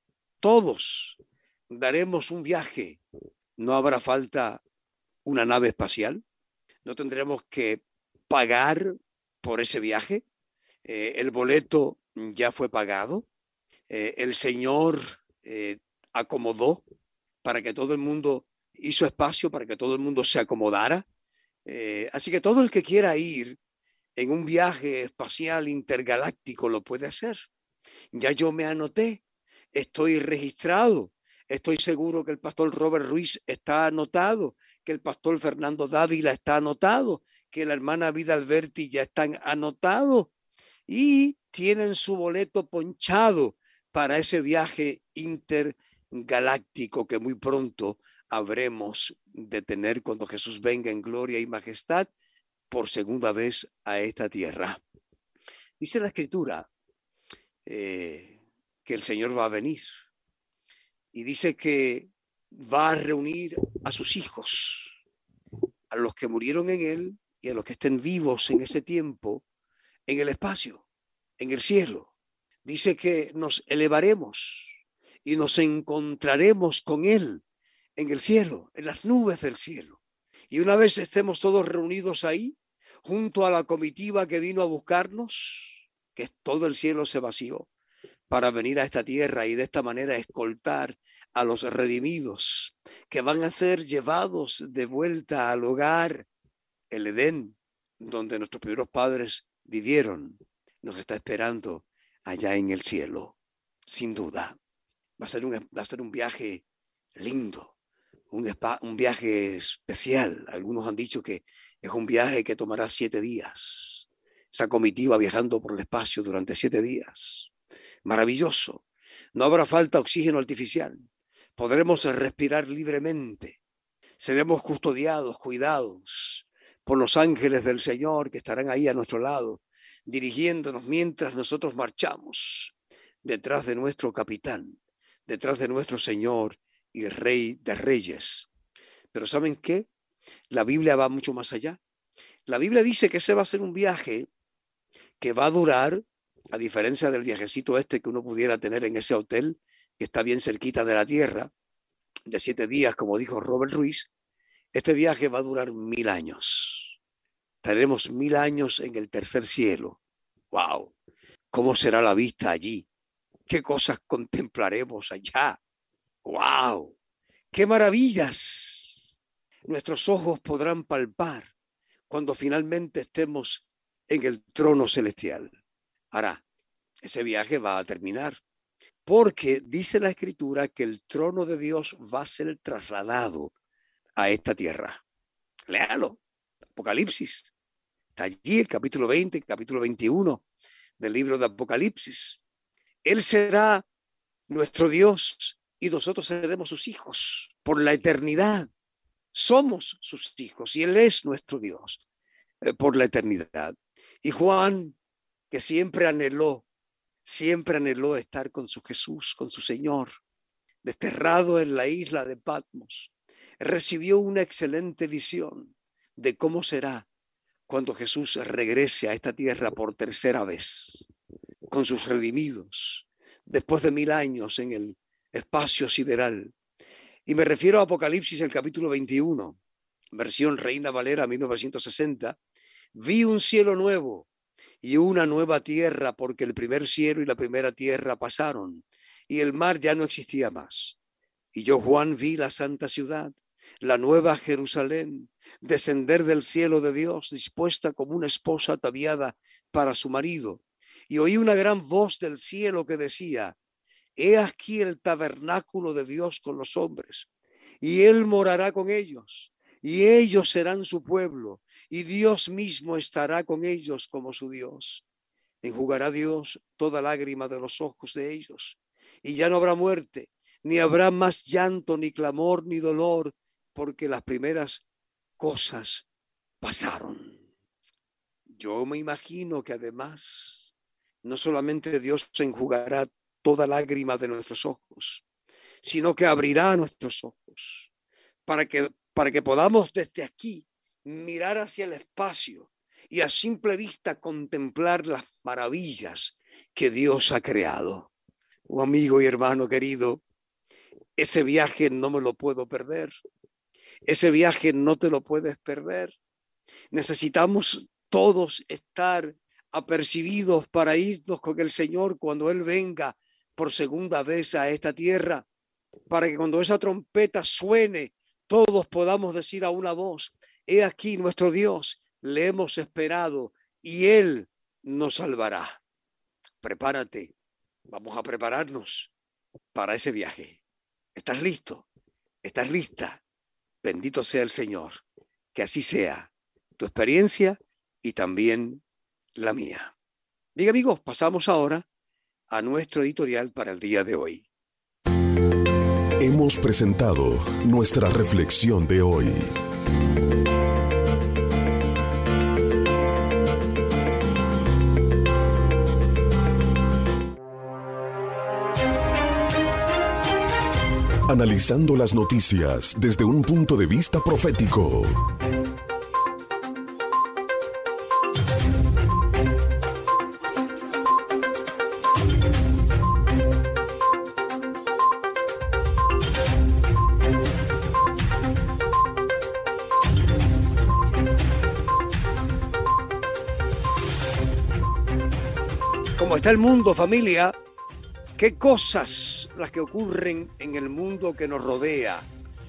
todos daremos un viaje. No habrá falta una nave espacial. No tendremos que pagar por ese viaje. Eh, el boleto ya fue pagado. Eh, el Señor eh, acomodó para que todo el mundo, hizo espacio para que todo el mundo se acomodara. Eh, así que todo el que quiera ir en un viaje espacial intergaláctico lo puede hacer. Ya yo me anoté, estoy registrado, estoy seguro que el pastor Robert Ruiz está anotado, que el pastor Fernando Dávila está anotado, que la hermana Vida Alberti ya están anotados y tienen su boleto ponchado para ese viaje intergaláctico que muy pronto habremos de tener cuando Jesús venga en gloria y majestad por segunda vez a esta tierra. Dice la Escritura eh, que el Señor va a venir y dice que va a reunir a sus hijos, a los que murieron en Él y a los que estén vivos en ese tiempo, en el espacio, en el cielo. Dice que nos elevaremos y nos encontraremos con Él en el cielo, en las nubes del cielo. Y una vez estemos todos reunidos ahí, junto a la comitiva que vino a buscarnos, que todo el cielo se vació para venir a esta tierra y de esta manera escoltar a los redimidos que van a ser llevados de vuelta al hogar, el Edén, donde nuestros primeros padres vivieron. Nos está esperando allá en el cielo, sin duda. Va a ser un, va a ser un viaje lindo, un, spa, un viaje especial. Algunos han dicho que es un viaje que tomará siete días. Esa comitiva viajando por el espacio durante siete días. Maravilloso. No habrá falta oxígeno artificial. Podremos respirar libremente. Seremos custodiados, cuidados por los ángeles del Señor que estarán ahí a nuestro lado, dirigiéndonos mientras nosotros marchamos detrás de nuestro capitán, detrás de nuestro Señor y Rey de Reyes. Pero ¿saben qué? La Biblia va mucho más allá. La Biblia dice que ese va a ser un viaje que va a durar, a diferencia del viajecito este que uno pudiera tener en ese hotel que está bien cerquita de la tierra, de siete días, como dijo Robert Ruiz. Este viaje va a durar mil años. Estaremos mil años en el tercer cielo. ¡Wow! ¿Cómo será la vista allí? ¿Qué cosas contemplaremos allá? ¡Wow! ¡Qué maravillas! Nuestros ojos podrán palpar cuando finalmente estemos en el trono celestial. Ahora, ese viaje va a terminar, porque dice la Escritura que el trono de Dios va a ser trasladado a esta tierra. Léalo, Apocalipsis. Está allí el capítulo veinte, el capítulo veintiuno del libro de Apocalipsis. Él será nuestro Dios y nosotros seremos sus hijos por la eternidad. Somos sus hijos y Él es nuestro Dios eh, por la eternidad. Y Juan, que siempre anheló, siempre anheló estar con su Jesús, con su Señor, desterrado en la isla de Patmos, recibió una excelente visión de cómo será cuando Jesús regrese a esta tierra por tercera vez, con sus redimidos, después de mil años en el, espacio sideral. Y me refiero a Apocalipsis, el capítulo veintiuno, versión Reina Valera mil novecientos sesenta. Vi un cielo nuevo y una nueva tierra, porque el primer cielo y la primera tierra pasaron y el mar ya no existía más. Y yo, Juan, vi la santa ciudad, la nueva Jerusalén, descender del cielo de Dios, dispuesta como una esposa ataviada para su marido. Y oí una gran voz del cielo que decía: he aquí el tabernáculo de Dios con los hombres, y él morará con ellos, y ellos serán su pueblo, y Dios mismo estará con ellos como su Dios. Enjugará Dios toda lágrima de los ojos de ellos, y ya no habrá muerte, ni habrá más llanto, ni clamor, ni dolor, porque las primeras cosas pasaron. Yo me imagino que además, no solamente Dios enjugará toda lágrima de nuestros ojos, sino que abrirá nuestros ojos para que, para que podamos desde aquí mirar hacia el espacio y a simple vista contemplar las maravillas que Dios ha creado. Oh, amigo y hermano querido, ese viaje no me lo puedo perder. Ese viaje no te lo puedes perder. Necesitamos todos estar apercibidos para irnos con el Señor cuando Él venga por segunda vez a esta tierra, para que cuando esa trompeta suene, todos podamos decir a una voz: he aquí nuestro Dios, le hemos esperado y Él nos salvará. Prepárate, vamos a prepararnos para ese viaje. ¿Estás listo? ¿Estás lista? Bendito sea el Señor. Que así sea tu experiencia y también la mía. Bien, amigos, pasamos ahora a nuestro editorial para el día de hoy. Hemos presentado nuestra reflexión de hoy. Analizando las noticias desde un punto de vista profético. ¿Cómo está el mundo, familia? ¿Qué cosas las que ocurren en el mundo que nos rodea?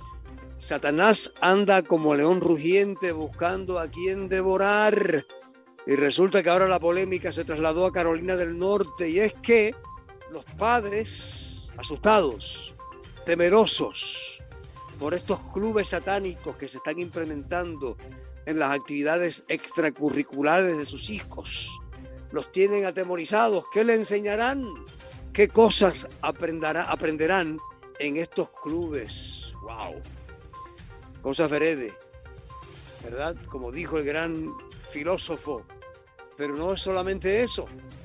Satanás anda como león rugiente buscando a quien devorar. Y resulta que ahora la polémica se trasladó a Carolina del Norte, y es que los padres, asustados, temerosos por estos clubes satánicos que se están implementando en las actividades extracurriculares de sus hijos, los tienen atemorizados. ¿Qué le enseñarán? ¿Qué cosas aprenderá, aprenderán en estos clubes? ¡Wow! Cosas veredes, ¿verdad? Como dijo el gran filósofo. Pero no es solamente eso.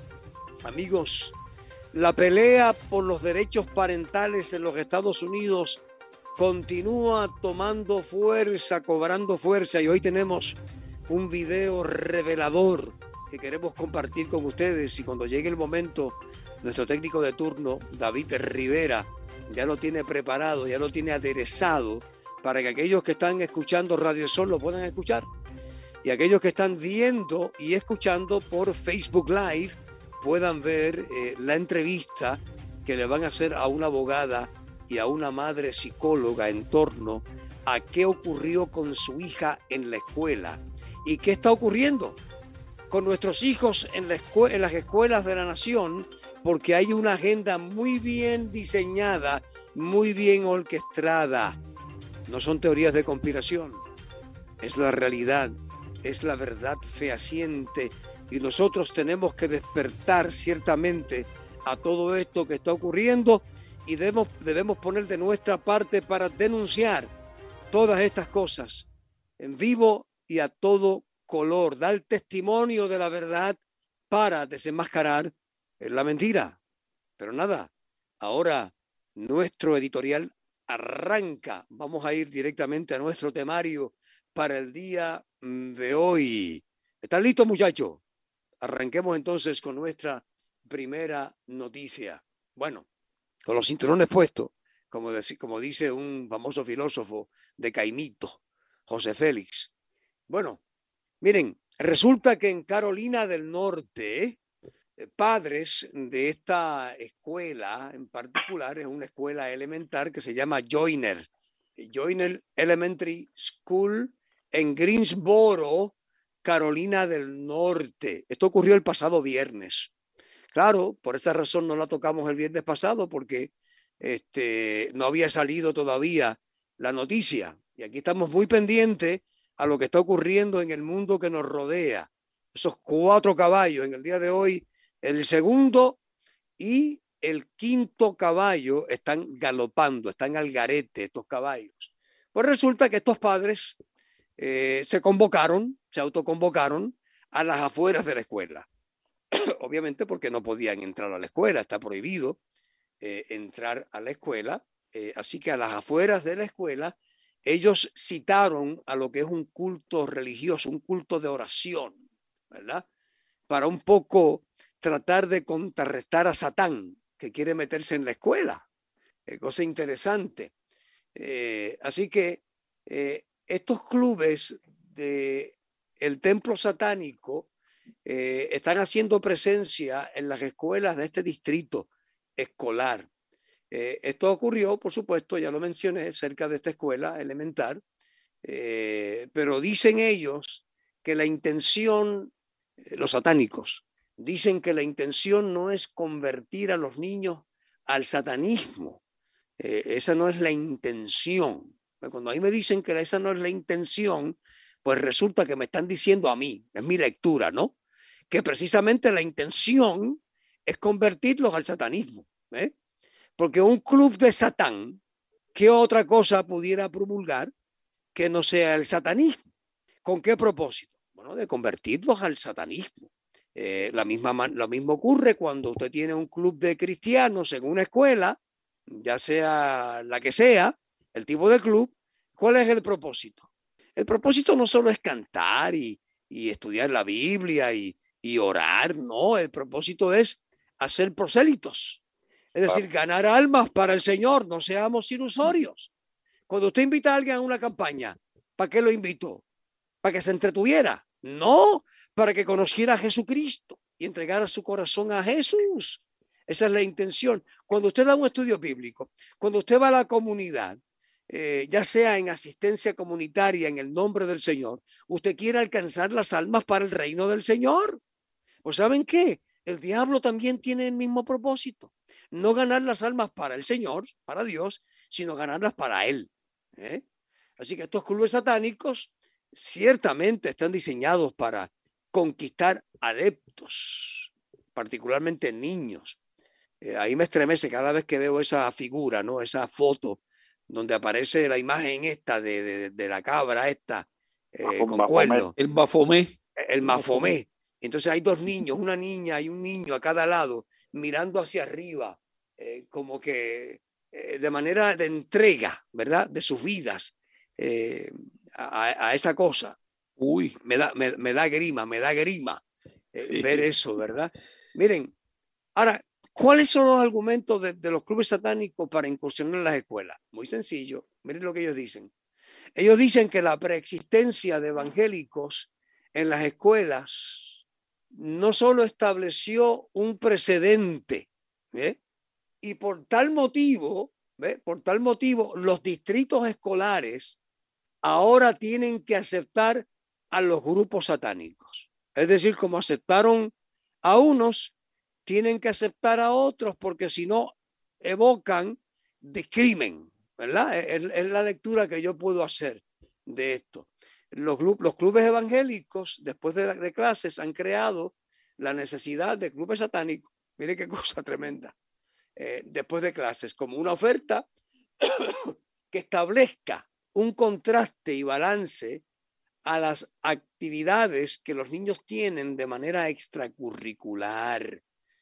Amigos, la pelea por los derechos parentales en los Estados Unidos continúa tomando fuerza, cobrando fuerza. Y hoy tenemos un video revelador que queremos compartir con ustedes. Y cuando llegue el momento, nuestro técnico de turno, David Rivera, ya lo tiene preparado, ya lo tiene aderezado para que aquellos que están escuchando Radio Sol lo puedan escuchar. Y aquellos que están viendo y escuchando por Facebook Live puedan ver eh, la entrevista que le van a hacer a una abogada y a una madre psicóloga en torno a qué ocurrió con su hija en la escuela y qué está ocurriendo con nuestros hijos en, la escue- en las escuelas de la nación, porque hay una agenda muy bien diseñada, muy bien orquestada. No son teorías de conspiración, es la realidad, es la verdad fehaciente, y nosotros tenemos que despertar ciertamente a todo esto que está ocurriendo y debemos, debemos poner de nuestra parte para denunciar todas estas cosas en vivo y a todo color, dar testimonio de la verdad para desenmascarar la mentira. Pero nada, ahora nuestro editorial arranca. Vamos a ir directamente a nuestro temario para el día de hoy. ¿Están listos, muchachos? Arranquemos entonces con nuestra primera noticia. Bueno, con los cinturones puestos, como, dec- como dice un famoso filósofo de Caimito, José Félix. Bueno, miren, resulta que en Carolina del Norte, eh, padres de esta escuela en particular, es una escuela elemental que se llama Joyner, Joyner Elementary School en Greensboro, Carolina del Norte. Esto ocurrió el pasado viernes. Claro, por esa razón no la tocamos el viernes pasado porque este, no había salido todavía la noticia. Y aquí estamos muy pendientes a lo que está ocurriendo en el mundo que nos rodea. Esos cuatro caballos en el día de hoy, el segundo y el quinto caballo están galopando, están al garete estos caballos. Pues resulta que estos padres eh, se convocaron, se autoconvocaron a las afueras de la escuela. Obviamente porque no podían entrar a la escuela, está prohibido eh, entrar a la escuela. Eh, así que a las afueras de la escuela, ellos citaron a lo que es un culto religioso, un culto de oración, ¿verdad? Para un poco tratar de contrarrestar a Satán, que quiere meterse en la escuela. Eh, cosa interesante. Eh, así que eh, estos clubes de el templo satánico eh, están haciendo presencia en las escuelas de este distrito escolar. Eh, esto ocurrió, por supuesto, ya lo mencioné, cerca de esta escuela elemental, eh, pero dicen ellos que la intención, eh, los satánicos, dicen que la intención no es convertir a los niños al satanismo. Eh, esa no es la intención. Cuando a mí me dicen que esa no es la intención, pues resulta que me están diciendo a mí, es mi lectura, ¿no? Que precisamente la intención es convertirlos al satanismo, ¿eh? Porque un club de Satán, ¿qué otra cosa pudiera promulgar que no sea el satanismo? ¿Con qué propósito? Bueno, de convertirlos al satanismo. Eh, la misma, lo mismo ocurre cuando usted tiene un club de cristianos en una escuela, ya sea la que sea, el tipo de club. ¿Cuál es el propósito? El propósito no solo es cantar y, y estudiar la Biblia y, y orar, no, el propósito es hacer prosélitos. Es decir, ganar almas para el Señor, no seamos ilusorios. Cuando usted invita a alguien a una campaña, ¿para qué lo invitó? ¿Para que se entretuviera? No, para que conociera a Jesucristo y entregara su corazón a Jesús. Esa es la intención. Cuando usted da un estudio bíblico, cuando usted va a la comunidad, eh, ya sea en asistencia comunitaria en el nombre del Señor, usted quiere alcanzar las almas para el reino del Señor. Pues ¿saben qué? El diablo también tiene el mismo propósito. No ganar las almas para el Señor, para Dios, sino ganarlas para Él. ¿eh? Así que estos clubes satánicos ciertamente están diseñados para conquistar adeptos, particularmente niños. Eh, ahí me estremece cada vez que veo esa figura, ¿no? Esa foto donde aparece la imagen esta de, de, de la cabra esta eh, con cuernos. El Bafomé. El Bafomé. Entonces hay dos niños, una niña y un niño a cada lado, mirando hacia arriba, eh, como que eh, de manera de entrega, ¿verdad? De sus vidas eh, a, a esa cosa. Uy, me da, me, me da grima, me da grima eh, sí. ver eso, ¿verdad? Miren, ahora, ¿cuáles son los argumentos de, de los clubes satánicos para incursionar en las escuelas? Muy sencillo, miren lo que ellos dicen. Ellos dicen que la preexistencia de evangélicos en las escuelas no solo estableció un precedente, ¿eh? y por tal motivo, ¿eh? por tal motivo, los distritos escolares ahora tienen que aceptar a los grupos satánicos. Es decir, como aceptaron a unos, tienen que aceptar a otros, porque si no, evocan discrimen, ¿verdad? Es, es la lectura que yo puedo hacer de esto. Los, los clubes evangélicos, después de, de clases, han creado la necesidad de clubes satánicos. Mire qué cosa tremenda. Eh, después de clases, como una oferta que establezca un contraste y balance a las actividades que los niños tienen de manera extracurricular.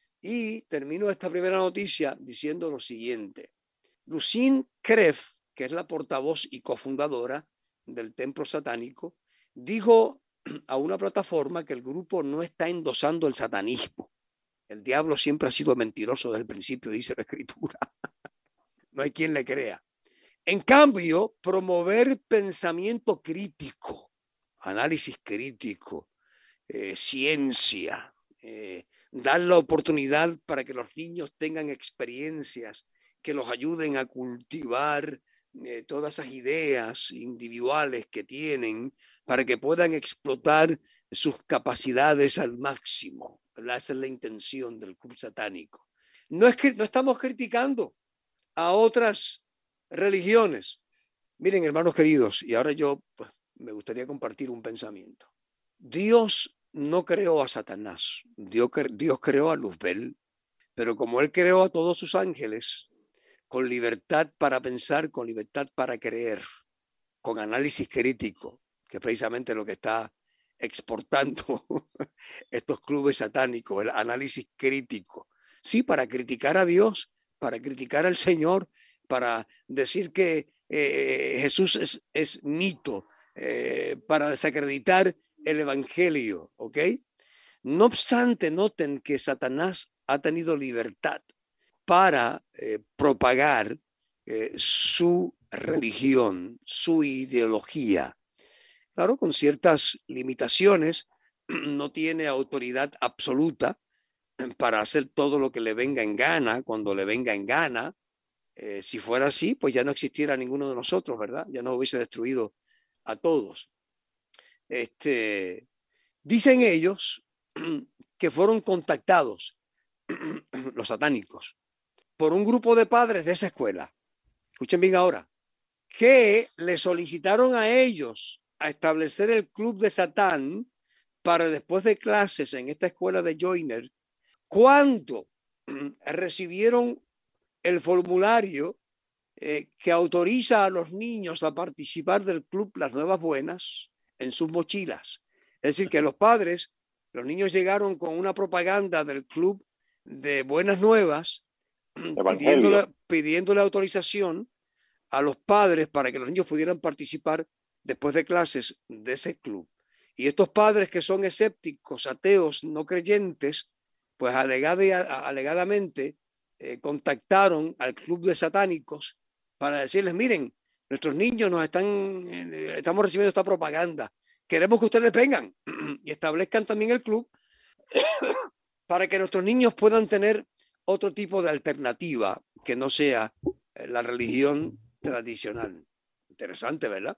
Y termino esta primera noticia diciendo lo siguiente. Lucine Kreff, que es la portavoz y cofundadora del templo satánico, dijo a una plataforma que el grupo no está endosando el satanismo. El diablo siempre ha sido mentiroso desde el principio, dice la Escritura. No hay quien le crea. En cambio, promover pensamiento crítico, análisis crítico, eh, ciencia, eh, dar la oportunidad para que los niños tengan experiencias que los ayuden a cultivar eh, todas esas ideas individuales que tienen para que puedan explotar sus capacidades al máximo. ¿Verdad? Esa es la intención del club satánico. No es que no estamos criticando a otras religiones. Miren, hermanos queridos, y ahora yo pues, me gustaría compartir un pensamiento. Dios no creó a Satanás, Dios, Dios creó a Luzbel, pero como él creó a todos sus ángeles, con libertad para pensar, con libertad para creer, con análisis crítico, que es precisamente lo que está exportando estos clubes satánicos, el análisis crítico. Sí, para criticar a Dios, para criticar al Señor, para decir que eh, Jesús es, es mito, eh, para desacreditar el evangelio, ¿ok? No obstante, noten que Satanás ha tenido libertad para eh, propagar eh, su religión, su ideología. Claro, con ciertas limitaciones, no tiene autoridad absoluta para hacer todo lo que le venga en gana, cuando le venga en gana. Eh, si fuera así, pues ya no existiera ninguno de nosotros, ¿verdad? Ya nos hubiese destruido a todos. Este, dicen ellos que fueron contactados, los satánicos, por un grupo de padres de esa escuela. Escuchen bien ahora, que le solicitaron a ellos a establecer el club de Satán para después de clases en esta escuela de Joyner, cuando recibieron el formulario eh, que autoriza a los niños a participar del club Las Nuevas Buenas en sus mochilas. Es decir, que los padres, los niños llegaron con una propaganda del club de Buenas Nuevas, pidiéndole, pidiéndole autorización a los padres para que los niños pudieran participar después de clases de ese club. Y estos padres que son escépticos, ateos, no creyentes, pues alegada, alegadamente eh, contactaron al club de satánicos para decirles, miren, nuestros niños nos están, eh, estamos recibiendo esta propaganda, queremos que ustedes vengan y establezcan también el club para que nuestros niños puedan tener otro tipo de alternativa que no sea la religión tradicional. Interesante, ¿verdad?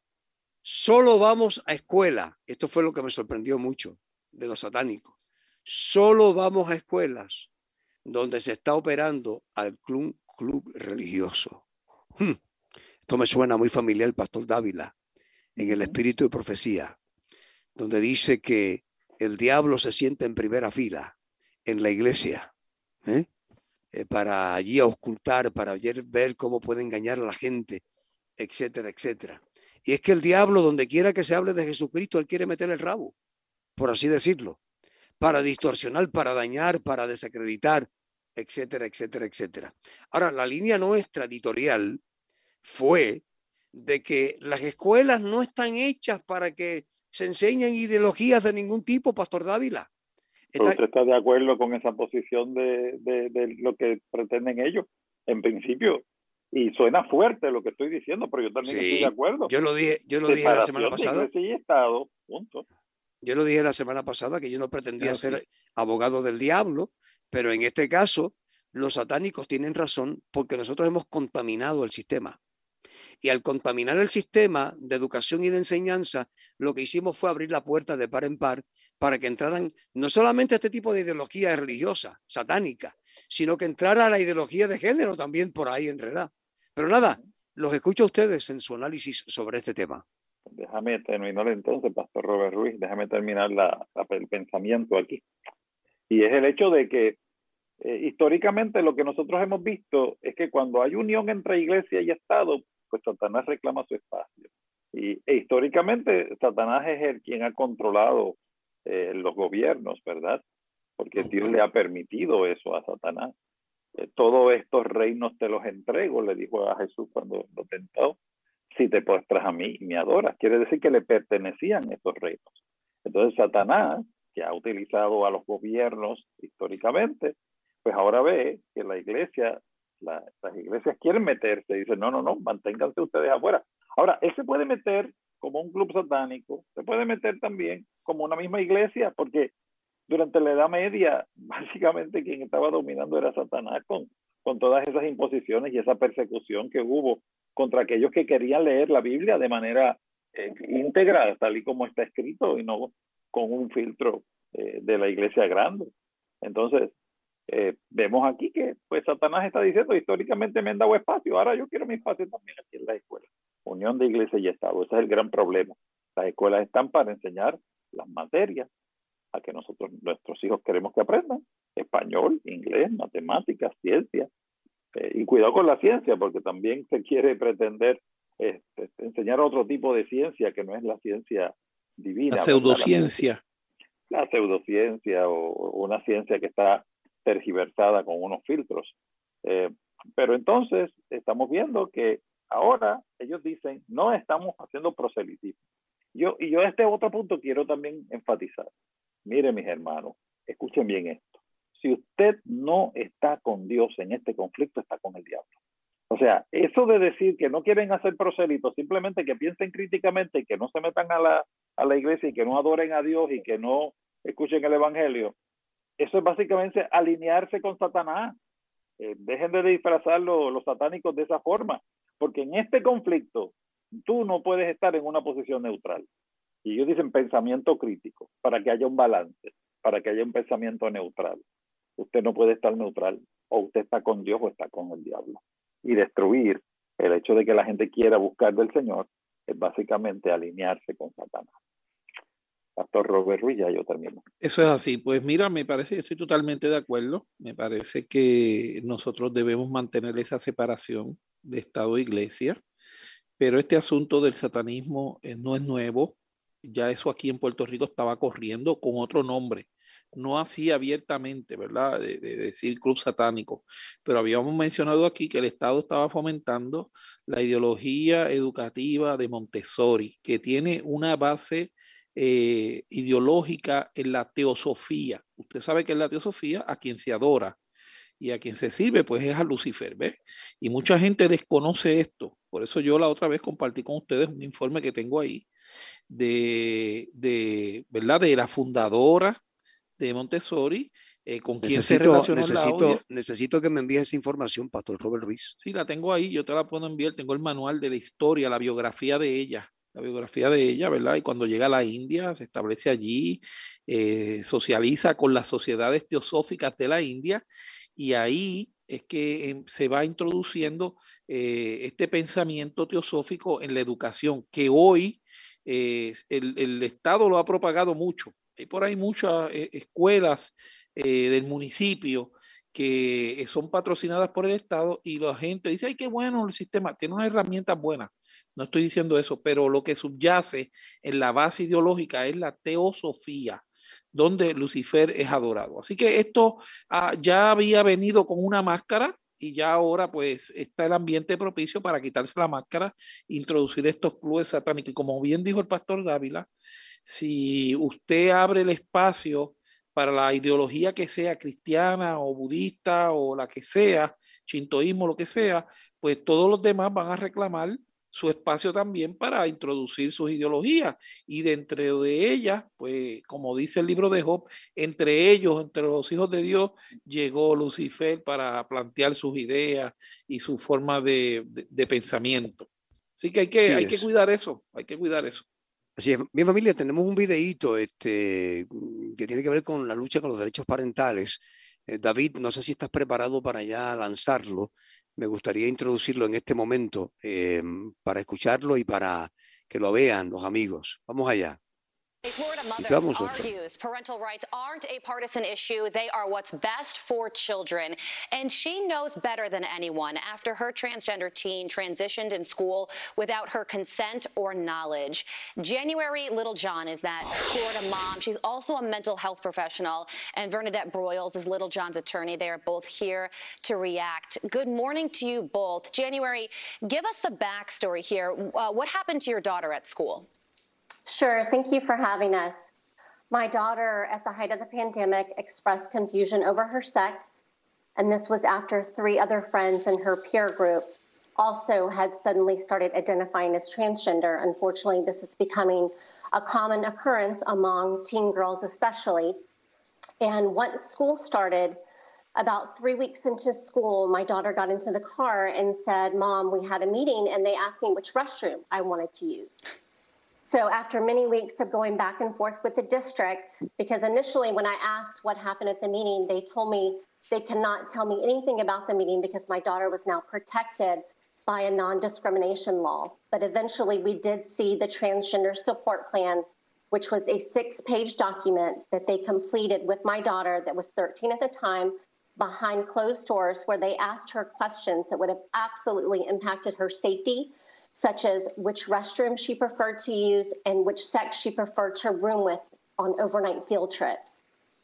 Solo vamos a escuela. Esto fue lo que me sorprendió mucho de los satánicos. Solo vamos a escuelas donde se está operando al club, club religioso. Hmm. Esto me suena muy familiar al pastor Dávila en el Espíritu de Profecía, donde dice que el diablo se sienta en primera fila en la iglesia, ¿eh? Eh, para allí auscultar, para ver cómo puede engañar a la gente, etcétera, etcétera. Y es que el diablo, donde quiera que se hable de Jesucristo, él quiere meter el rabo, por así decirlo, para distorsionar, para dañar, para desacreditar, etcétera, etcétera, etcétera. Ahora, la línea nuestra editorial fue de que las escuelas no están hechas para que se enseñen ideologías de ningún tipo, pastor Dávila. Pero usted está de acuerdo con esa posición de, de, de lo que pretenden ellos, en principio. Y suena fuerte lo que estoy diciendo, pero yo también sí, estoy de acuerdo. Yo lo dije, yo lo dije la semana pasada. De iglesia y Estado, punto. Yo lo dije la semana pasada que yo no pretendía no, ser sí. abogado del diablo, pero en este caso los satánicos tienen razón porque nosotros hemos contaminado el sistema. Y al contaminar el sistema de educación y de enseñanza, lo que hicimos fue abrir la puerta de par en par para que entraran no solamente este tipo de ideología religiosa, satánica, sino que entrara la ideología de género también por ahí enredada. Pero nada, los escucho a ustedes en su análisis sobre este tema. Déjame terminar entonces, Pastor Robert Ruiz, déjame terminar la, la, el pensamiento aquí. Y es el hecho de que eh, históricamente lo que nosotros hemos visto es que cuando hay unión entre iglesia y Estado, pues Satanás reclama su espacio. Y e históricamente Satanás es el quien ha controlado eh, los gobiernos, ¿verdad? Porque Dios le ha permitido eso a Satanás. Eh, todos estos reinos te los entrego, le dijo a Jesús cuando lo tentó, si te postras a mí y me adoras. Quiere decir que le pertenecían estos reinos. Entonces Satanás que ha utilizado a los gobiernos históricamente, pues ahora ve que la iglesia, la, las iglesias quieren meterse y dicen, no, no, no, manténganse ustedes afuera. Ahora, él se puede meter como un club satánico, se puede meter también como una misma iglesia, porque durante la Edad Media, básicamente quien estaba dominando era Satanás con, con todas esas imposiciones y esa persecución que hubo contra aquellos que querían leer la Biblia de manera eh, íntegra, tal y como está escrito, y no con un filtro eh, de la iglesia grande. Entonces, eh, vemos aquí que pues Satanás está diciendo, históricamente me han dado espacio, ahora yo quiero mi espacio también aquí en la escuela. Unión de iglesia y Estado, ese es el gran problema. Las escuelas están para enseñar las materias a que nosotros, nuestros hijos queremos que aprendan, español, inglés, matemáticas, ciencia, eh, y cuidado con la ciencia, porque también se quiere pretender eh, enseñar otro tipo de ciencia que no es la ciencia divina. La pseudociencia. La, la pseudociencia o, o una ciencia que está tergiversada con unos filtros. Eh, pero entonces estamos viendo que ahora ellos dicen, no estamos haciendo proselitismo. Yo, y yo este otro punto quiero también enfatizar. Miren, mis hermanos, escuchen bien esto. Si usted no está con Dios en este conflicto, está con el diablo. O sea, eso de decir que no quieren hacer proselitos, simplemente que piensen críticamente y que no se metan a la, a la iglesia y que no adoren a Dios y que no escuchen el evangelio, eso es básicamente alinearse con Satanás. Eh, dejen de disfrazar lo, los satánicos de esa forma, porque en este conflicto tú no puedes estar en una posición neutral. Y ellos dicen pensamiento crítico, para que haya un balance, para que haya un pensamiento neutral. Usted no puede estar neutral, o usted está con Dios o está con el diablo. Y destruir el hecho de que la gente quiera buscar del Señor es básicamente alinearse con Satanás. Pastor Robert Ruiz, ya yo termino. Eso es así. Pues mira, me parece, yo estoy totalmente de acuerdo. Me parece que nosotros debemos mantener esa separación de Estado e Iglesia, pero este asunto del satanismo eh, no es nuevo. Ya eso aquí en Puerto Rico estaba corriendo con otro nombre. No así abiertamente, ¿verdad? De, de decir club satánico. Pero habíamos mencionado aquí que el Estado estaba fomentando la ideología educativa de Montessori, que tiene una base eh, ideológica en la teosofía. Usted sabe que en la teosofía a quien se adora y a quien se sirve, pues es a Lucifer, ¿ves? Y mucha gente desconoce esto. Por eso yo la otra vez compartí con ustedes un informe que tengo ahí de, de ¿verdad? De la fundadora de Montessori, eh, con quien se relacionó necesito, la necesito que me envíes esa información, Pastor Robert Ruiz. Sí, la tengo ahí, yo te la puedo enviar, tengo el manual de la historia, la biografía de ella, la biografía de ella, ¿verdad? Y cuando llega a la India, se establece allí, eh, socializa con las sociedades teosóficas de la India, y ahí es que eh, se va introduciendo eh, este pensamiento teosófico en la educación, que hoy eh, el, el Estado lo ha propagado mucho. Hay por ahí muchas eh, escuelas eh, del municipio que son patrocinadas por el Estado y la gente dice, ay, qué bueno el sistema, tiene unas herramientas buenas. No estoy diciendo eso, pero lo que subyace en la base ideológica es la teosofía, donde Lucifer es adorado. Así que esto ah, ya había venido con una máscara y ya ahora pues está el ambiente propicio para quitarse la máscara, introducir estos clubes satánicos. Y como bien dijo el pastor Dávila, si usted abre el espacio para la ideología que sea cristiana o budista o la que sea, shintoísmo, lo que sea, pues todos los demás van a reclamar su espacio también para introducir sus ideologías. Y dentro de ellas, pues como dice el libro de Job, entre ellos, entre los hijos de Dios, llegó Lucifer para plantear sus ideas y su forma de, de, de pensamiento. Así que hay que, sí hay que cuidar eso, hay que cuidar eso. Así es. Mi familia, tenemos un videíto este, que tiene que ver con la lucha con los derechos parentales. Eh, David, no sé si estás preparado para ya lanzarlo. Me gustaría introducirlo en este momento eh, para escucharlo y para que lo vean los amigos. Vamos allá. A Florida mother argues parental rights aren't a partisan issue. They are what's best for children. And she knows better than anyone after her transgender teen transitioned in school without her consent or knowledge. January Littlejohn is that Florida mom. She's also a mental health professional. And Bernadette Broyles is Littlejohn's attorney. They are both here to react. Good morning to you both. January, give us the backstory here. Uh, what happened to your daughter at school? Sure. Thank you for having us. My daughter, at the height of the pandemic, expressed confusion over her sex, and this was after three other friends in her peer group also had suddenly started identifying as transgender. Unfortunately, this is becoming a common occurrence among teen girls especially. And once school started, about three weeks into school, my daughter got into the car and said, "Mom, we had a meeting and they asked me which restroom I wanted to use." So after many weeks of going back and forth with the district, because initially when I asked what happened at the meeting, they told me they cannot tell me anything about the meeting because my daughter was now protected by a non-discrimination law. But eventually we did see the transgender support plan, which was a six-page document that they completed with my daughter that was thirteen at the time, behind closed doors, where they asked her questions that would have absolutely impacted her safety, such as which restroom she preferred to use and which sex she preferred to room with on overnight field trips.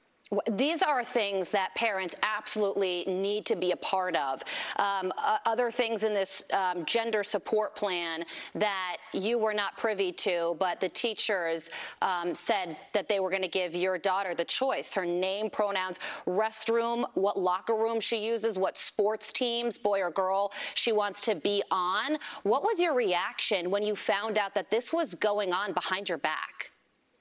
These are things that parents absolutely need to be a part of. Um, uh, other things in this um, gender support plan that you were not privy to, but the teachers um, said that they were going to give your daughter the choice, her name, pronouns, restroom, what locker room she uses, what sports teams, boy or girl, she wants to be on. What was your reaction when you found out that this was going on behind your back?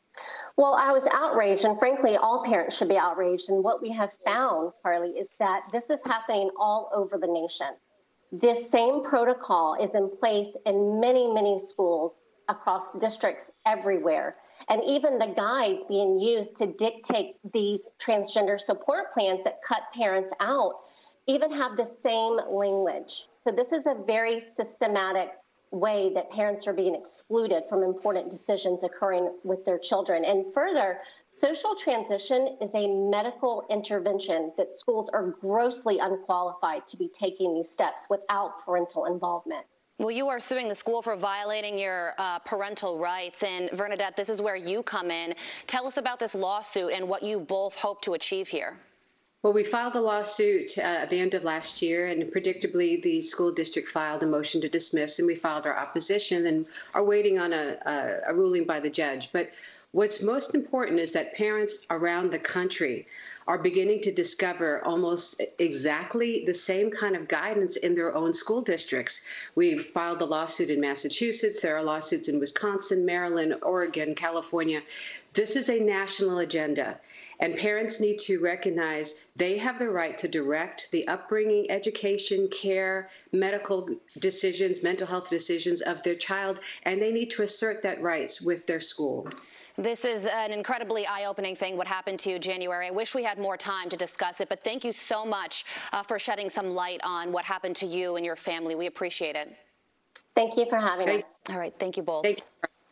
Well, I was outraged, and frankly, all parents should be outraged. And what we have found, Carly, is that this is happening all over the nation. This same protocol is in place in many, many schools across districts everywhere. And even the guides being used to dictate these transgender support plans that cut parents out even have the same language. So this is a very systematic way that parents are being excluded from important decisions occurring with their children. And further, social transition is a medical intervention that schools are grossly unqualified to be taking these steps without parental involvement. Well, you are suing the school for violating your uh, parental rights. And Bernadette, this is where you come in. Tell us about this lawsuit and what you both hope to achieve here. Well, we filed the lawsuit uh, at the end of last year, and predictably the school district filed a motion to dismiss, and we filed our opposition and are waiting on a, a, a ruling by the judge. But what's most important is that parents around the country are beginning to discover almost exactly the same kind of guidance in their own school districts. We've filed a lawsuit in Massachusetts. There are lawsuits in Wisconsin, Maryland, Oregon, California. This is a national agenda. And parents need to recognize they have the right to direct the upbringing, education, care, medical decisions, mental health decisions of their child, and they need to assert that rights with their school. This is an incredibly eye-opening thing, what happened to you in January. I wish we had more time to discuss it, but thank you so much uh, for shedding some light on what happened to you and your family. We appreciate it. Thank you for having Thank us. All right, thank you both. Thank you.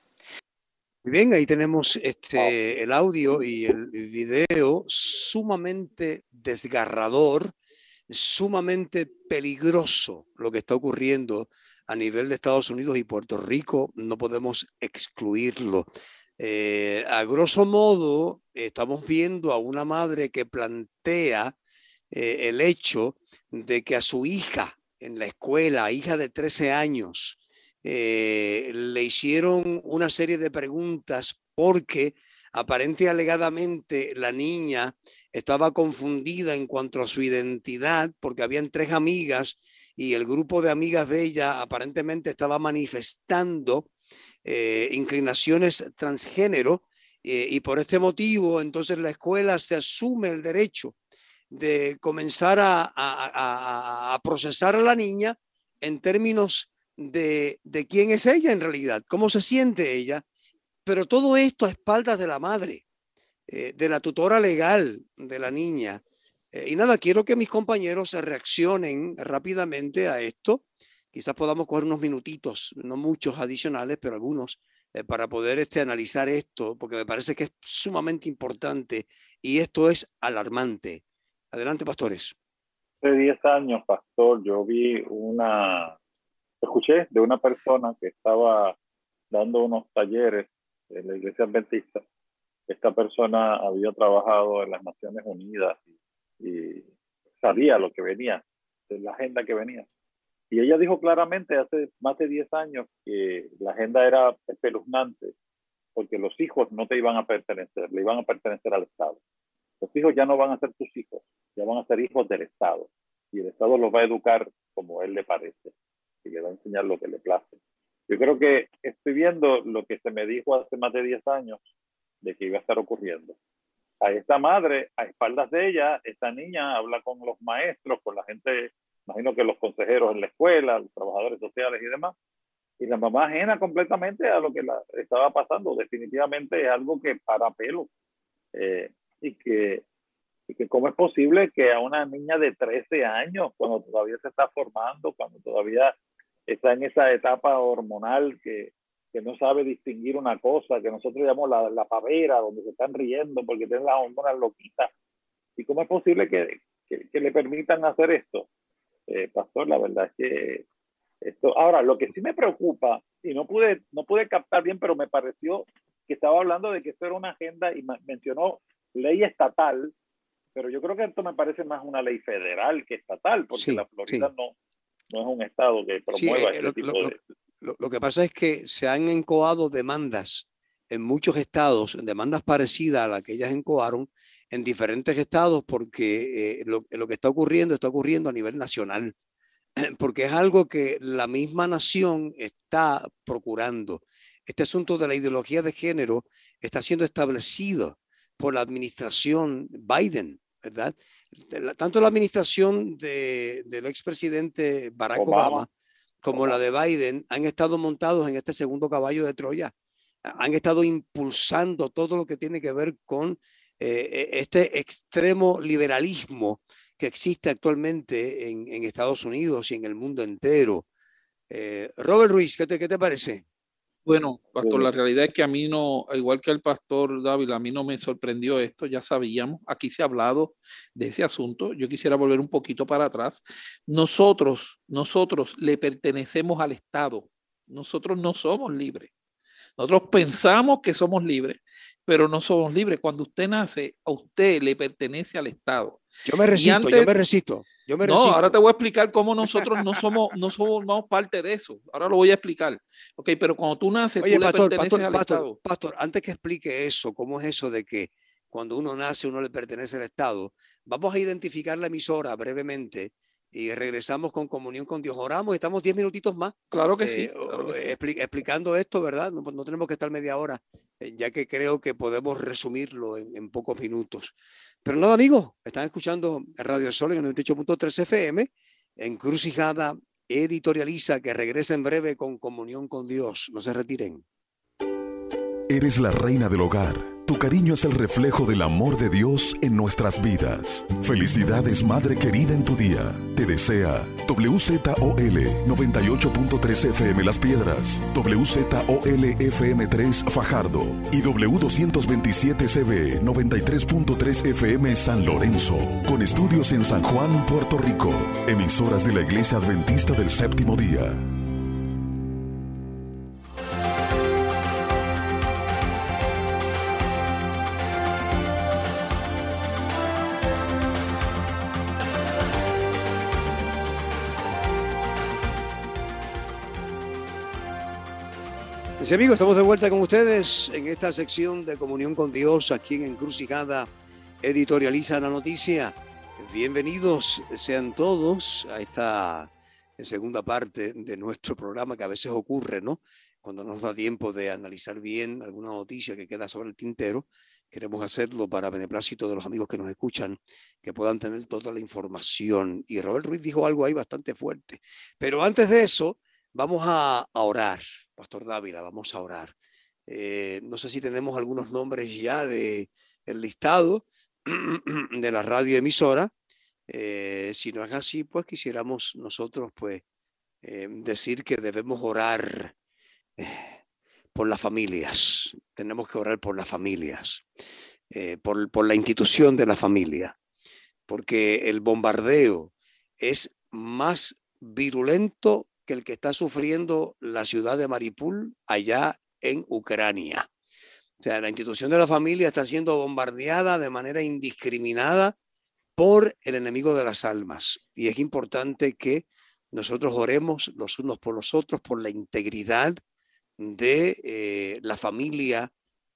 Muy bien, ahí tenemos este, el audio y el video sumamente desgarrador, sumamente peligroso lo que está ocurriendo a nivel de Estados Unidos y Puerto Rico. No podemos excluirlo. Eh, a grosso modo, estamos viendo a una madre que plantea eh, el hecho de que a su hija en la escuela, hija de trece años, Eh, le hicieron una serie de preguntas porque aparente y alegadamente la niña estaba confundida en cuanto a su identidad porque habían tres amigas y el grupo de amigas de ella aparentemente estaba manifestando eh, inclinaciones transgénero eh, y por este motivo entonces la escuela se asume el derecho de comenzar a, a, a, a procesar a la niña en términos De, de quién es ella en realidad, cómo se siente ella, pero todo esto a espaldas de la madre, eh, de la tutora legal de la niña. Eh, y nada, quiero que mis compañeros se reaccionen rápidamente a esto. Quizás podamos coger unos minutitos, no muchos adicionales, pero algunos, eh, para poder este, analizar esto, porque me parece que es sumamente importante y esto es alarmante. Adelante, pastores. Hace diez años, pastor, yo vi una... Escuché de una persona que estaba dando unos talleres en la Iglesia Adventista. Esta persona había trabajado en las Naciones Unidas y, y sabía lo que venía, de la agenda que venía. Y ella dijo claramente hace más de diez años que la agenda era espeluznante porque los hijos no te iban a pertenecer, le iban a pertenecer al Estado. Los hijos ya no van a ser tus hijos, ya van a ser hijos del Estado. Y el Estado los va a educar como él le parece y le va a enseñar lo que le place. Yo creo que estoy viendo lo que se me dijo hace más de diez años de que iba a estar ocurriendo. A esta madre, a espaldas de ella, esta niña habla con los maestros, con la gente, imagino que los consejeros en la escuela, los trabajadores sociales y demás, y la mamá ajena completamente a lo que la estaba pasando. Definitivamente es algo que para pelo. Eh, y que y que cómo es posible que a una niña de trece años, cuando todavía se está formando, cuando todavía está en esa etapa hormonal que, que no sabe distinguir una cosa, que nosotros llamamos la, la pavera, donde se están riendo porque tienen las hormonas loquitas, y cómo es posible que, que, que le permitan hacer esto. Eh, pastor, la verdad es que esto, ahora, lo que sí me preocupa, y no pude, no pude captar bien, pero me pareció que estaba hablando de que esto era una agenda y mencionó ley estatal, pero yo creo que esto me parece más una ley federal que estatal, porque sí, la Florida sí. no, no es un estado que promueva sí, eh, este lo, tipo lo, de... Lo, lo que pasa es que se han encoado demandas en muchos estados, demandas parecidas a las que ellas encoaron en diferentes estados, porque eh, lo, lo que está ocurriendo está ocurriendo a nivel nacional, porque es algo que la misma nación está procurando. Este asunto de la ideología de género está siendo establecido por la administración Biden, ¿verdad? Tanto la administración de, del expresidente Barack Obama, Obama como Obama. la de Biden han estado montados en este segundo caballo de Troya. Han estado impulsando todo lo que tiene que ver con eh, este extremo liberalismo que existe actualmente en, en Estados Unidos y en el mundo entero. Eh, Robert Ruiz, ¿qué te, qué te parece? Bueno, pastor, la realidad es que a mí no, igual que al pastor Dávila, a mí no me sorprendió esto, ya sabíamos, aquí se ha hablado de ese asunto. Yo quisiera volver un poquito para atrás. Nosotros, nosotros le pertenecemos al Estado, nosotros no somos libres. Nosotros pensamos que somos libres, pero no somos libres. Cuando usted nace, a usted le pertenece al Estado. Yo me resisto, antes, yo me resisto. Yo me no, resisto. ahora te voy a explicar cómo nosotros no somos, no somos parte de eso. Ahora lo voy a explicar. Ok, pero cuando tú naces, Oye, tú pastor, le perteneces pastor, al pastor, Estado. Pastor, antes que explique eso, cómo es eso de que cuando uno nace uno le pertenece al Estado, vamos a identificar la emisora brevemente y regresamos con Comunión con Dios. Oramos y estamos diez minutitos más. Claro que eh, sí. Claro que sí. Expli explicando esto, ¿verdad? No, no tenemos que estar media hora, eh, ya que creo que podemos resumirlo en, en pocos minutos. Pero nada, amigos, están escuchando Radio Sol en el noventa y ocho punto tres F M, Encrucijada Editorializa, que regresa en breve con Comunión con Dios. No se retiren. Eres la reina del hogar. Tu cariño es el reflejo del amor de Dios en nuestras vidas. Felicidades, madre querida, en tu día. Te desea W Z O L noventa y ocho punto tres F M Las Piedras, W Z O L F M tres Fajardo y W doscientos veintisiete C B noventa y tres punto tres F M San Lorenzo, con estudios en San Juan, Puerto Rico. Emisoras de la Iglesia Adventista del Séptimo Día. Mis amigos, estamos de vuelta con ustedes en esta sección de Comunión con Dios, aquí en Encrucijada Editorializa la Noticia. Bienvenidos sean todos a esta segunda parte de nuestro programa, que a veces ocurre, ¿no? Cuando nos da tiempo de analizar bien alguna noticia que queda sobre el tintero, queremos hacerlo para beneplácito de los amigos que nos escuchan, que puedan tener toda la información. Y Robert Ruiz dijo algo ahí bastante fuerte. Pero antes de eso, vamos a, a orar. Pastor Dávila, vamos a orar. Eh, no sé si tenemos algunos nombres ya de el listado de la radioemisora. Eh, si no es así, pues quisiéramos nosotros pues eh, decir que debemos orar eh, por las familias. Tenemos que orar por las familias, eh, por, por la institución de la familia, porque el bombardeo es más virulento que el que está sufriendo la ciudad de Mariupol allá en Ucrania. O sea, la institución de la familia está siendo bombardeada de manera indiscriminada por el enemigo de las almas. Y es importante que nosotros oremos los unos por los otros por la integridad de eh, la familia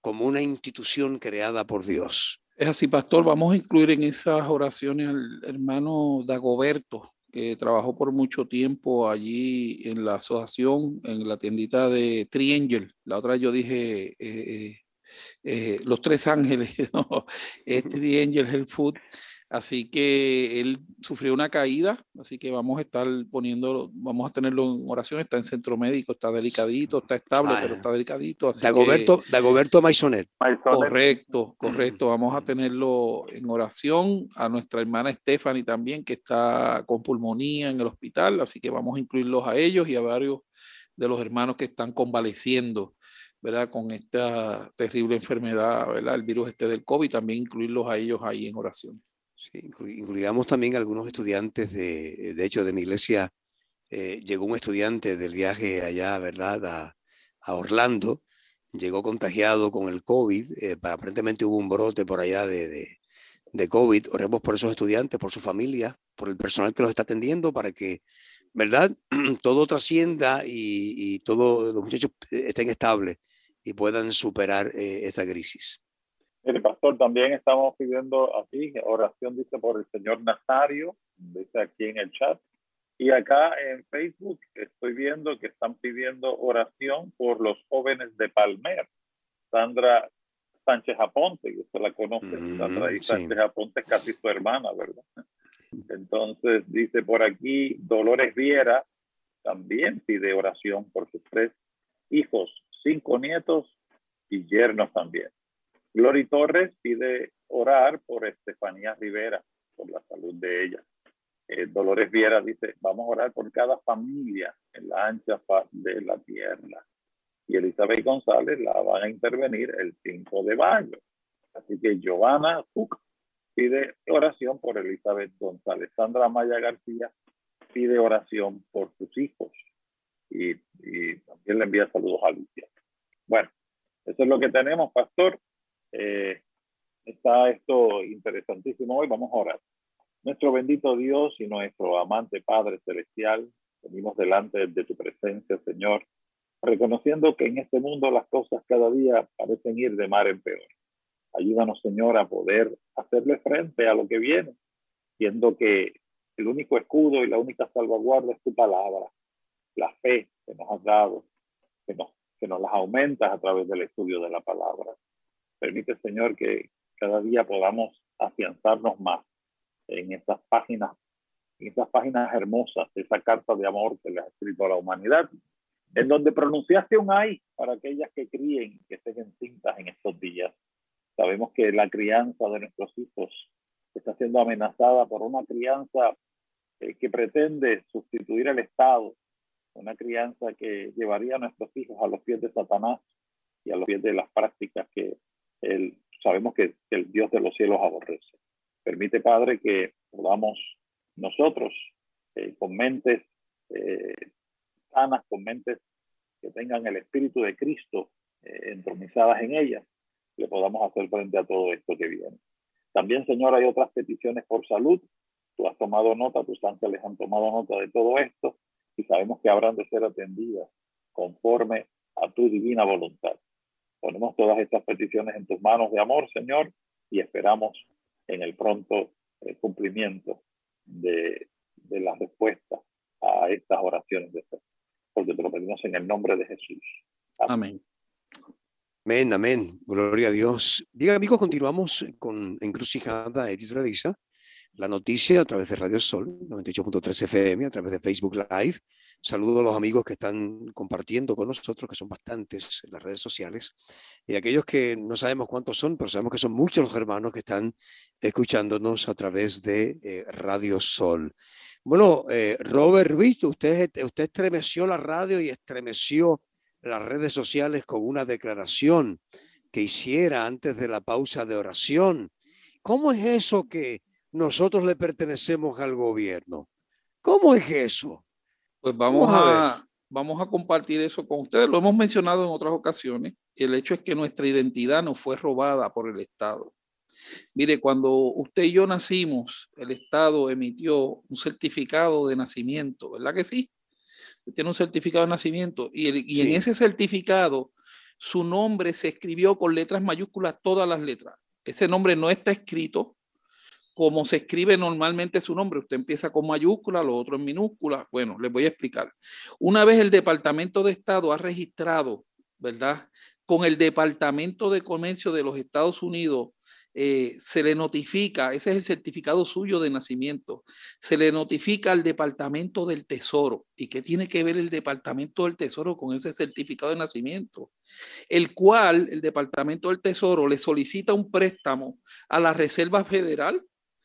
como una institución creada por Dios. Es así, pastor. Vamos a incluir en esas oraciones al hermano Dagoberto, que trabajó por mucho tiempo allí en la asociación, en la tiendita de Triangel. La otra yo dije eh, eh, Los Tres Ángeles, no, es Triangel Health Food. Así que él sufrió una caída, así que vamos a estar poniendo, vamos a tenerlo en oración. Está en centro médico, está delicadito, está estable, ah, pero está delicadito. Así Dagoberto, que, Dagoberto Maisonet. Correcto, correcto. Vamos a tenerlo en oración. A nuestra hermana Stephanie también, que está con pulmonía en el hospital, así que vamos a incluirlos a ellos y a varios de los hermanos que están convaleciendo, ¿verdad? Con esta terrible enfermedad, ¿verdad? El virus este del COVID, también incluirlos a ellos ahí en oración. Sí, incluíamos también algunos estudiantes de, de hecho, de mi iglesia. Eh, llegó un estudiante del viaje allá, ¿verdad? A, a Orlando, llegó contagiado con el COVID. Eh, aparentemente hubo un brote por allá de, de, de COVID. Oremos por esos estudiantes, por su familia, por el personal que los está atendiendo, para que, ¿verdad? Todo trascienda y, y todos los muchachos estén estables y puedan superar eh, esta crisis. El pastor, también estamos pidiendo aquí oración, dice, por el señor Nazario, dice aquí en el chat. Y acá en Facebook estoy viendo que están pidiendo oración por los jóvenes de Palmer. Sandra Sánchez Aponte, que usted la conoce. Mm, Sandra y sí. Sánchez Aponte es casi su hermana, ¿verdad? Entonces dice por aquí, Dolores Viera también pide oración por sus tres hijos, cinco nietos y yernos también. Glory Torres pide orar por Estefanía Rivera, por la salud de ella. Eh, Dolores Viera dice, vamos a orar por cada familia en la ancha faz de la tierra. Y Elizabeth González la van a intervenir el cinco de mayo. Así que Giovanna Zuc pide oración por Elizabeth González. Sandra Maya García pide oración por sus hijos. Y, y también le envía saludos a Alicia. Bueno, eso es lo que tenemos, pastor. Eh, está esto interesantísimo hoy. Vamos a orar. Nuestro bendito Dios y nuestro amante Padre Celestial, venimos delante de tu presencia, Señor, reconociendo que en este mundo las cosas cada día parecen ir de mal en peor. Ayúdanos, Señor, a poder hacerle frente a lo que viene, siendo que el único escudo y la única salvaguarda es tu palabra, la fe que nos has dado, que nos, que nos las aumentas a través del estudio de la palabra. Permite, Señor, que cada día podamos afianzarnos más en estas páginas, en estas páginas hermosas, esa carta de amor que le has escrito a la humanidad, en donde pronunciaste un ay para aquellas que críen, que estén encintas en estos días. Sabemos que la crianza de nuestros hijos está siendo amenazada por una crianza eh, que pretende sustituir al Estado, una crianza que llevaría a nuestros hijos a los pies de Satanás y a los pies de las prácticas que él, sabemos que, que el Dios de los cielos aborrece. Permite, Padre, que podamos nosotros, eh, con mentes eh, sanas, con mentes que tengan el Espíritu de Cristo eh, entronizadas en ellas, le podamos hacer frente a todo esto que viene. También, Señor, hay otras peticiones por salud. Tú has tomado nota, tus ángeles han tomado nota de todo esto y sabemos que habrán de ser atendidas conforme a tu divina voluntad. Ponemos todas estas peticiones en tus manos de amor, Señor, y esperamos en el pronto eh, cumplimiento de, de la respuesta a estas oraciones de fe. Porque te lo pedimos en el nombre de Jesús. Amén. Amén, amén. Gloria a Dios. Bien, amigos, continuamos con Encrucijada Editorializa. La noticia a través de Radio Sol, noventa y ocho punto tres F M, a través de Facebook Live. Saludo a los amigos que están compartiendo con nosotros, que son bastantes en las redes sociales. Y aquellos que no sabemos cuántos son, pero sabemos que son muchos los hermanos que están escuchándonos a través de eh, Radio Sol. Bueno, eh, Robert Ruiz, usted, usted estremeció la radio y estremeció las redes sociales con una declaración que hiciera antes de la pausa de oración. ¿Cómo es eso que nosotros le pertenecemos al gobierno? ¿Cómo es eso? Pues vamos, vamos a, a vamos a compartir eso con ustedes. Lo hemos mencionado en otras ocasiones. El hecho es que nuestra identidad no fue robada por el Estado. Mire, cuando usted y yo nacimos, el Estado emitió un certificado de nacimiento, ¿verdad que sí? Tiene un certificado de nacimiento y, el, y sí. En ese certificado su nombre se escribió con letras mayúsculas, todas las letras. Ese nombre no está escrito como se escribe normalmente su nombre. Usted empieza con mayúsculas, lo otro en minúsculas. Bueno, les voy a explicar. Una vez el Departamento de Estado ha registrado, ¿verdad?, con el Departamento de Comercio de los Estados Unidos, eh, se le notifica, ese es el certificado suyo de nacimiento, se le notifica al Departamento del Tesoro. ¿Y qué tiene que ver el Departamento del Tesoro con ese certificado de nacimiento? El cual el Departamento del Tesoro le solicita un préstamo a la Reserva Federal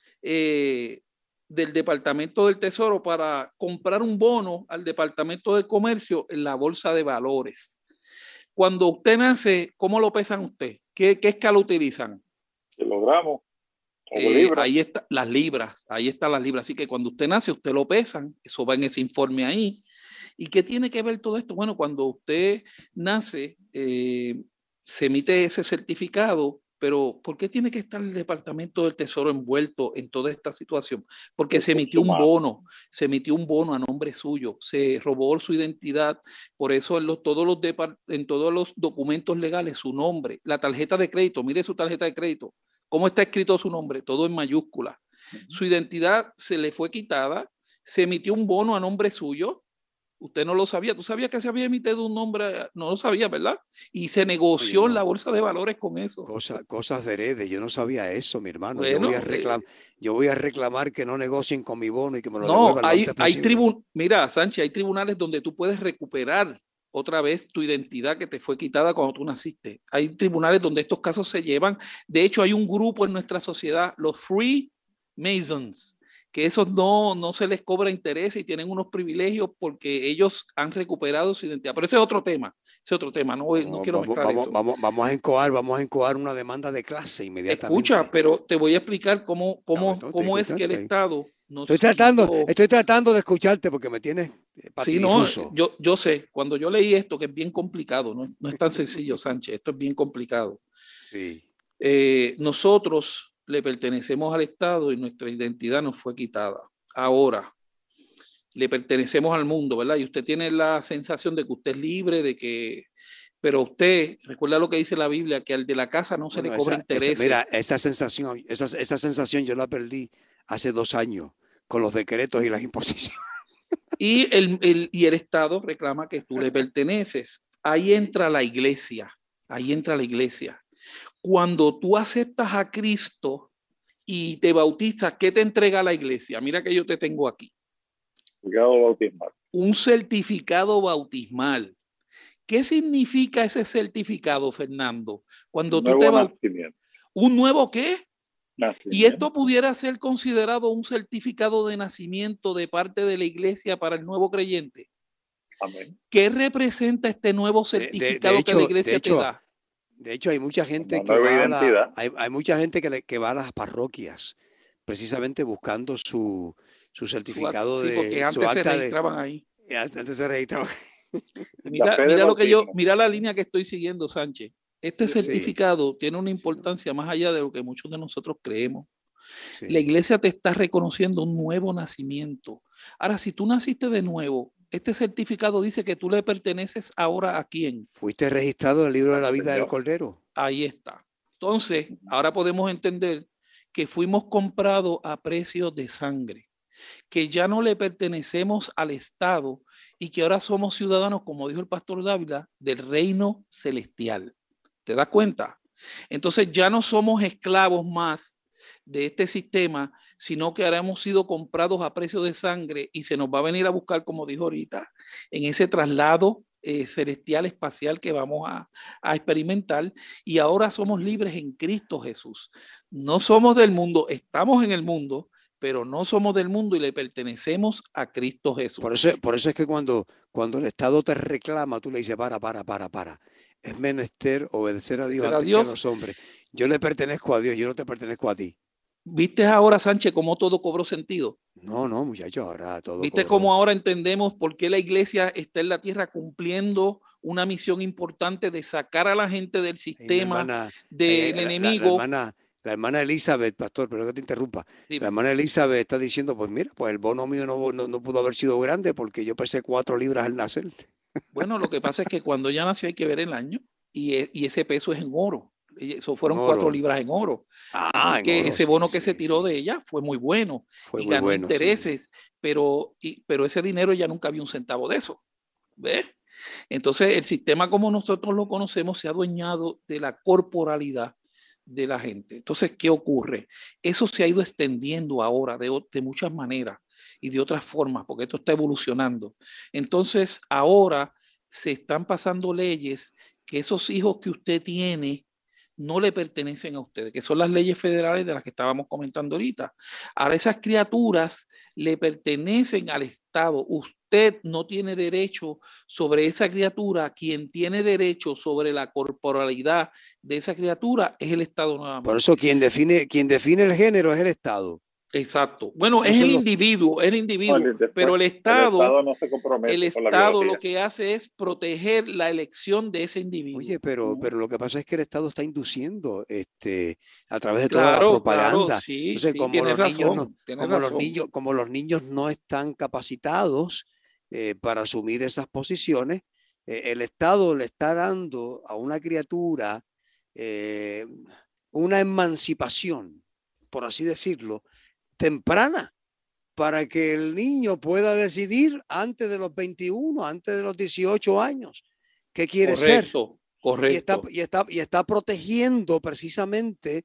eh, del Departamento del Tesoro para comprar un bono al Departamento de Comercio en la Bolsa de Valores. Cuando usted nace, ¿cómo lo pesan usted? ¿Qué, qué escala utilizan? Kilogramos. Eh, ahí está las libras, ahí están las libras. Así que cuando usted nace, usted lo pesan, eso va en ese informe ahí. ¿Y qué tiene que ver todo esto? Bueno, cuando usted nace, eh, se emite ese certificado, pero ¿por qué tiene que estar el Departamento del Tesoro envuelto en toda esta situación? Porque se emitió un bono, se emitió un bono a nombre suyo, se robó su identidad, por eso en, los, todos los en todos los documentos legales su nombre, la tarjeta de crédito, mire su tarjeta de crédito, ¿cómo está escrito su nombre? Todo en mayúscula. Uh-huh. Su identidad se le fue quitada, se emitió un bono a nombre suyo. Usted no lo sabía, tú sabías que se había emitido un nombre, no lo sabía, ¿verdad? Y se negoció Oye, no. en la bolsa de valores con eso. Cosa, cosas veredes, yo no sabía eso, mi hermano. Bueno, yo, voy a reclam eh, yo voy a reclamar que no negocien con mi bono y que me lo no, devuelvan lo hay, antes hay posible. tribun Mira, Sánchez, hay tribunales donde tú puedes recuperar otra vez tu identidad que te fue quitada cuando tú naciste. Hay tribunales donde estos casos se llevan. De hecho, hay un grupo en nuestra sociedad, los Freemasons, que esos no, no se les cobra interés y tienen unos privilegios porque ellos han recuperado su identidad. Pero ese es otro tema, ese es otro tema, no, no, no quiero vamos, mezclar vamos, eso. Vamos, vamos a encoar, vamos a encoar una demanda de clase inmediatamente. Escucha, pero te voy a explicar cómo, cómo, no, cómo es que el Estado... Nos estoy, tratando, quitó... estoy tratando de escucharte porque me tienes sí, no, yo, yo sé, cuando yo leí esto, que es bien complicado, no, no es tan sencillo, Sánchez, esto es bien complicado. Sí. Eh, nosotros le pertenecemos al Estado y nuestra identidad nos fue quitada. Ahora, le pertenecemos al mundo, ¿verdad? Y usted tiene la sensación de que usted es libre, de que... Pero usted, recuerda lo que dice la Biblia, que al de la casa no se bueno, le cobra esa, intereses. Esa, mira, esa sensación, esa, esa sensación yo la perdí hace dos años con los decretos y las imposiciones. Y el, el, y el Estado reclama que tú le perteneces. Ahí entra la iglesia, ahí entra la iglesia. Cuando tú aceptas a Cristo y te bautizas, ¿qué te entrega la iglesia? Mira que yo te tengo aquí. Certificado bautismal. Un certificado bautismal. ¿Qué significa ese certificado, Fernando? Cuando un tú nuevo te bautizas. Nacimiento. ¿Un nuevo qué? Nacimiento. Y esto pudiera ser considerado un certificado de nacimiento de parte de la iglesia para el nuevo creyente. Amén. ¿Qué representa este nuevo certificado de, de, de hecho, que la iglesia de hecho, te da? De hecho, hay mucha gente que va a la, hay, hay mucha gente que, le, que va a las parroquias precisamente buscando su, su certificado su, sí, de porque antes su se acta registraban de, ahí. Antes se registraban. Mira, mira lo que yo, mira la línea que estoy siguiendo, Sánchez. Este sí. certificado tiene una importancia más allá de lo que muchos de nosotros creemos. Sí. La iglesia te está reconociendo un nuevo nacimiento. Ahora, si tú naciste de nuevo, este certificado dice que tú le perteneces ahora a quién. Fuiste registrado en el libro de la vida del Cordero. Ahí está. Entonces, ahora podemos entender que fuimos comprados a precio de sangre, que ya no le pertenecemos al Estado y que ahora somos ciudadanos, como dijo el pastor Dávila, del reino celestial. ¿Te das cuenta? Entonces ya no somos esclavos más de este sistema, sino que ahora hemos sido comprados a precio de sangre y se nos va a venir a buscar, como dijo ahorita, en ese traslado eh, celestial espacial que vamos a, a experimentar, y ahora somos libres en Cristo Jesús. No somos del mundo, estamos en el mundo, pero no somos del mundo y le pertenecemos a Cristo Jesús. Por eso, por eso es que cuando, cuando el Estado te reclama, tú le dices, para, para, para, para. Es menester obedecer a Dios obedecer a antes Dios. que a los hombres. Yo le pertenezco a Dios, yo no te pertenezco a ti. ¿Viste ahora, Sánchez, cómo todo cobró sentido? No, no, muchacho, ahora todo ¿Viste cobró. cómo ahora entendemos por qué la iglesia está en la tierra cumpliendo una misión importante de sacar a la gente del sistema hermana, del la, enemigo? La, la, hermana, la hermana Elizabeth, pastor, pero que te interrumpa. Dime. La hermana Elizabeth está diciendo, pues mira, pues el bono mío no, no, no pudo haber sido grande porque yo pesé cuatro libras al nacer. Bueno, lo que pasa es que cuando ya nació hay que ver el año. y, y ese peso es en oro. Eso fueron oro. cuatro libras en oro. Ah, Así en que oro, ese sí, bono que sí, se tiró sí. de ella fue muy bueno Fue y muy ganó bueno, intereses, sí. pero, y, pero ese dinero ya nunca había un centavo de eso. ¿Ves? Entonces el sistema como nosotros lo conocemos se ha adueñado de la corporalidad de la gente. Entonces, ¿qué ocurre? Eso se ha ido extendiendo ahora de, de muchas maneras y de otras formas, porque esto está evolucionando. Entonces, ahora se están pasando leyes que esos hijos que usted tiene no le pertenecen a ustedes, que son las leyes federales de las que estábamos comentando ahorita. Ahora esas criaturas le pertenecen al Estado. Usted no tiene derecho sobre esa criatura. Quien tiene derecho sobre la corporalidad de esa criatura es el Estado nuevamente. Por eso quien define, quien define el género es el Estado. Exacto. Bueno, No es el lo... individuo, es el individuo, no, después, pero el Estado, el Estado, no se compromete el con la Estado biología. lo que hace es proteger la elección de ese individuo. Oye, pero, uh-huh. pero lo que pasa es que el Estado está induciendo este, a través de claro, toda la propaganda. Claro, sí, Entonces, sí, como los razón, niños no, como razón. los niños, como los niños no están capacitados eh, para asumir esas posiciones, eh, el Estado le está dando a una criatura eh, una emancipación, por así decirlo, temprana, para que el niño pueda decidir antes de los veintiuno, antes de los dieciocho años, qué quiere correcto, ser. Correcto. Y está, y, está, y está protegiendo precisamente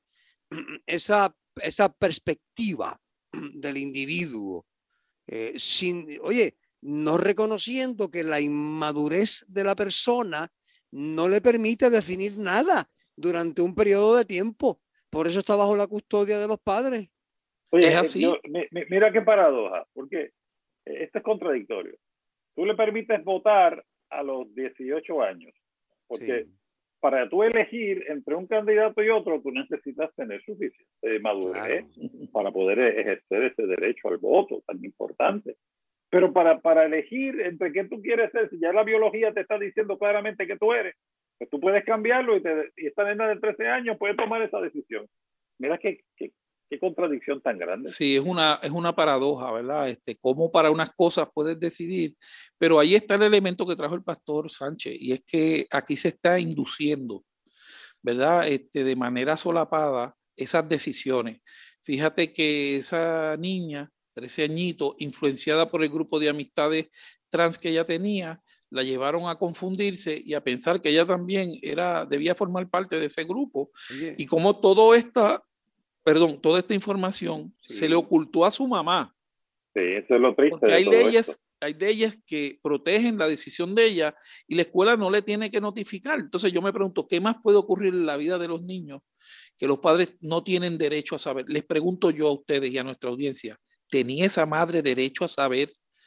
esa, esa perspectiva del individuo, eh, sin, oye, no reconociendo que la inmadurez de la persona no le permite definir nada durante un periodo de tiempo. Por eso está bajo la custodia de los padres. Oye, es así. Yo, mira qué paradoja, porque esto es contradictorio. Tú le permites votar a los dieciocho años, porque sí. para tú elegir entre un candidato y otro, tú necesitas tener suficiente madurez claro. para poder ejercer ese derecho al voto tan importante. Pero para, para elegir entre qué tú quieres ser, si ya la biología te está diciendo claramente que tú eres, pues tú puedes cambiarlo y, te, y esta nena de trece años puede tomar esa decisión. Mira qué, qué, qué contradicción tan grande. Sí, es una, es una paradoja, ¿verdad? Este, cómo para unas cosas puedes decidir, pero ahí está el elemento que trajo el pastor Sánchez, y es que aquí se está induciendo, ¿verdad? Este, de manera solapada esas decisiones. Fíjate que esa niña, trece añitos, influenciada por el grupo de amistades trans que ella tenía, la llevaron a confundirse y a pensar que ella también era, debía formar parte de ese grupo. Oye. Y como todo esta, perdón, toda esta información sí. se le ocultó a su mamá. Sí, eso es lo triste. Porque hay de todo leyes, esto. hay leyes que protegen la decisión de ella y la escuela no le tiene que notificar. Entonces yo me pregunto, ¿qué más puede ocurrir en la vida de los niños que los padres no tienen derecho a saber? Les pregunto yo a ustedes y a nuestra audiencia, ¿tenía esa madre derecho a saber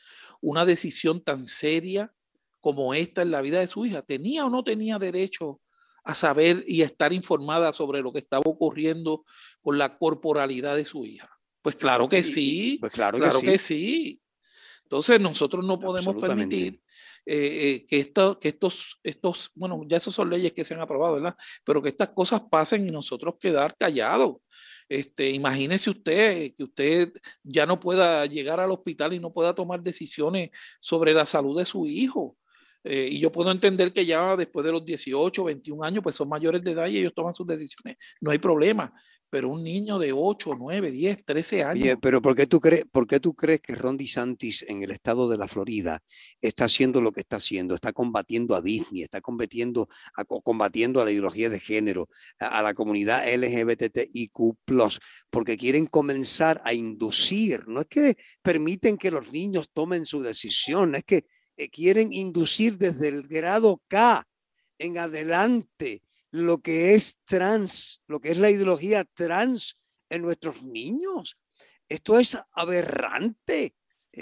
una decisión tan seria como esta en la vida de su hija? ¿Tenía o no tenía derecho a saber y a estar informada sobre lo que estaba ocurriendo con la corporalidad de su hija? Pues claro que sí, pues claro, claro que, sí. que sí. Entonces nosotros no podemos permitir eh, eh, que, esto, que estos, estos, bueno, ya esas son leyes que se han aprobado, ¿verdad? Pero que estas cosas pasen y nosotros quedar callados. Este, imagínese usted que usted ya no pueda llegar al hospital y no pueda tomar decisiones sobre la salud de su hijo. Eh, y yo puedo entender que ya después de los dieciocho, veintiún años, pues son mayores de edad y ellos toman sus decisiones. No hay problema. Pero un niño de ocho, nueve, diez, trece años. Oye, pero ¿por qué tú crees, por qué tú crees que Ron DeSantis en el estado de la Florida está haciendo lo que está haciendo? Está combatiendo a Disney, está combatiendo a, combatiendo a la ideología de género, a, a la comunidad L G B T I Q plus, porque quieren comenzar a inducir. No es que permiten que los niños tomen su decisión, es que eh, quieren inducir desde el grado K en adelante lo que es trans, lo que es la ideología trans en nuestros niños. Esto es aberrante.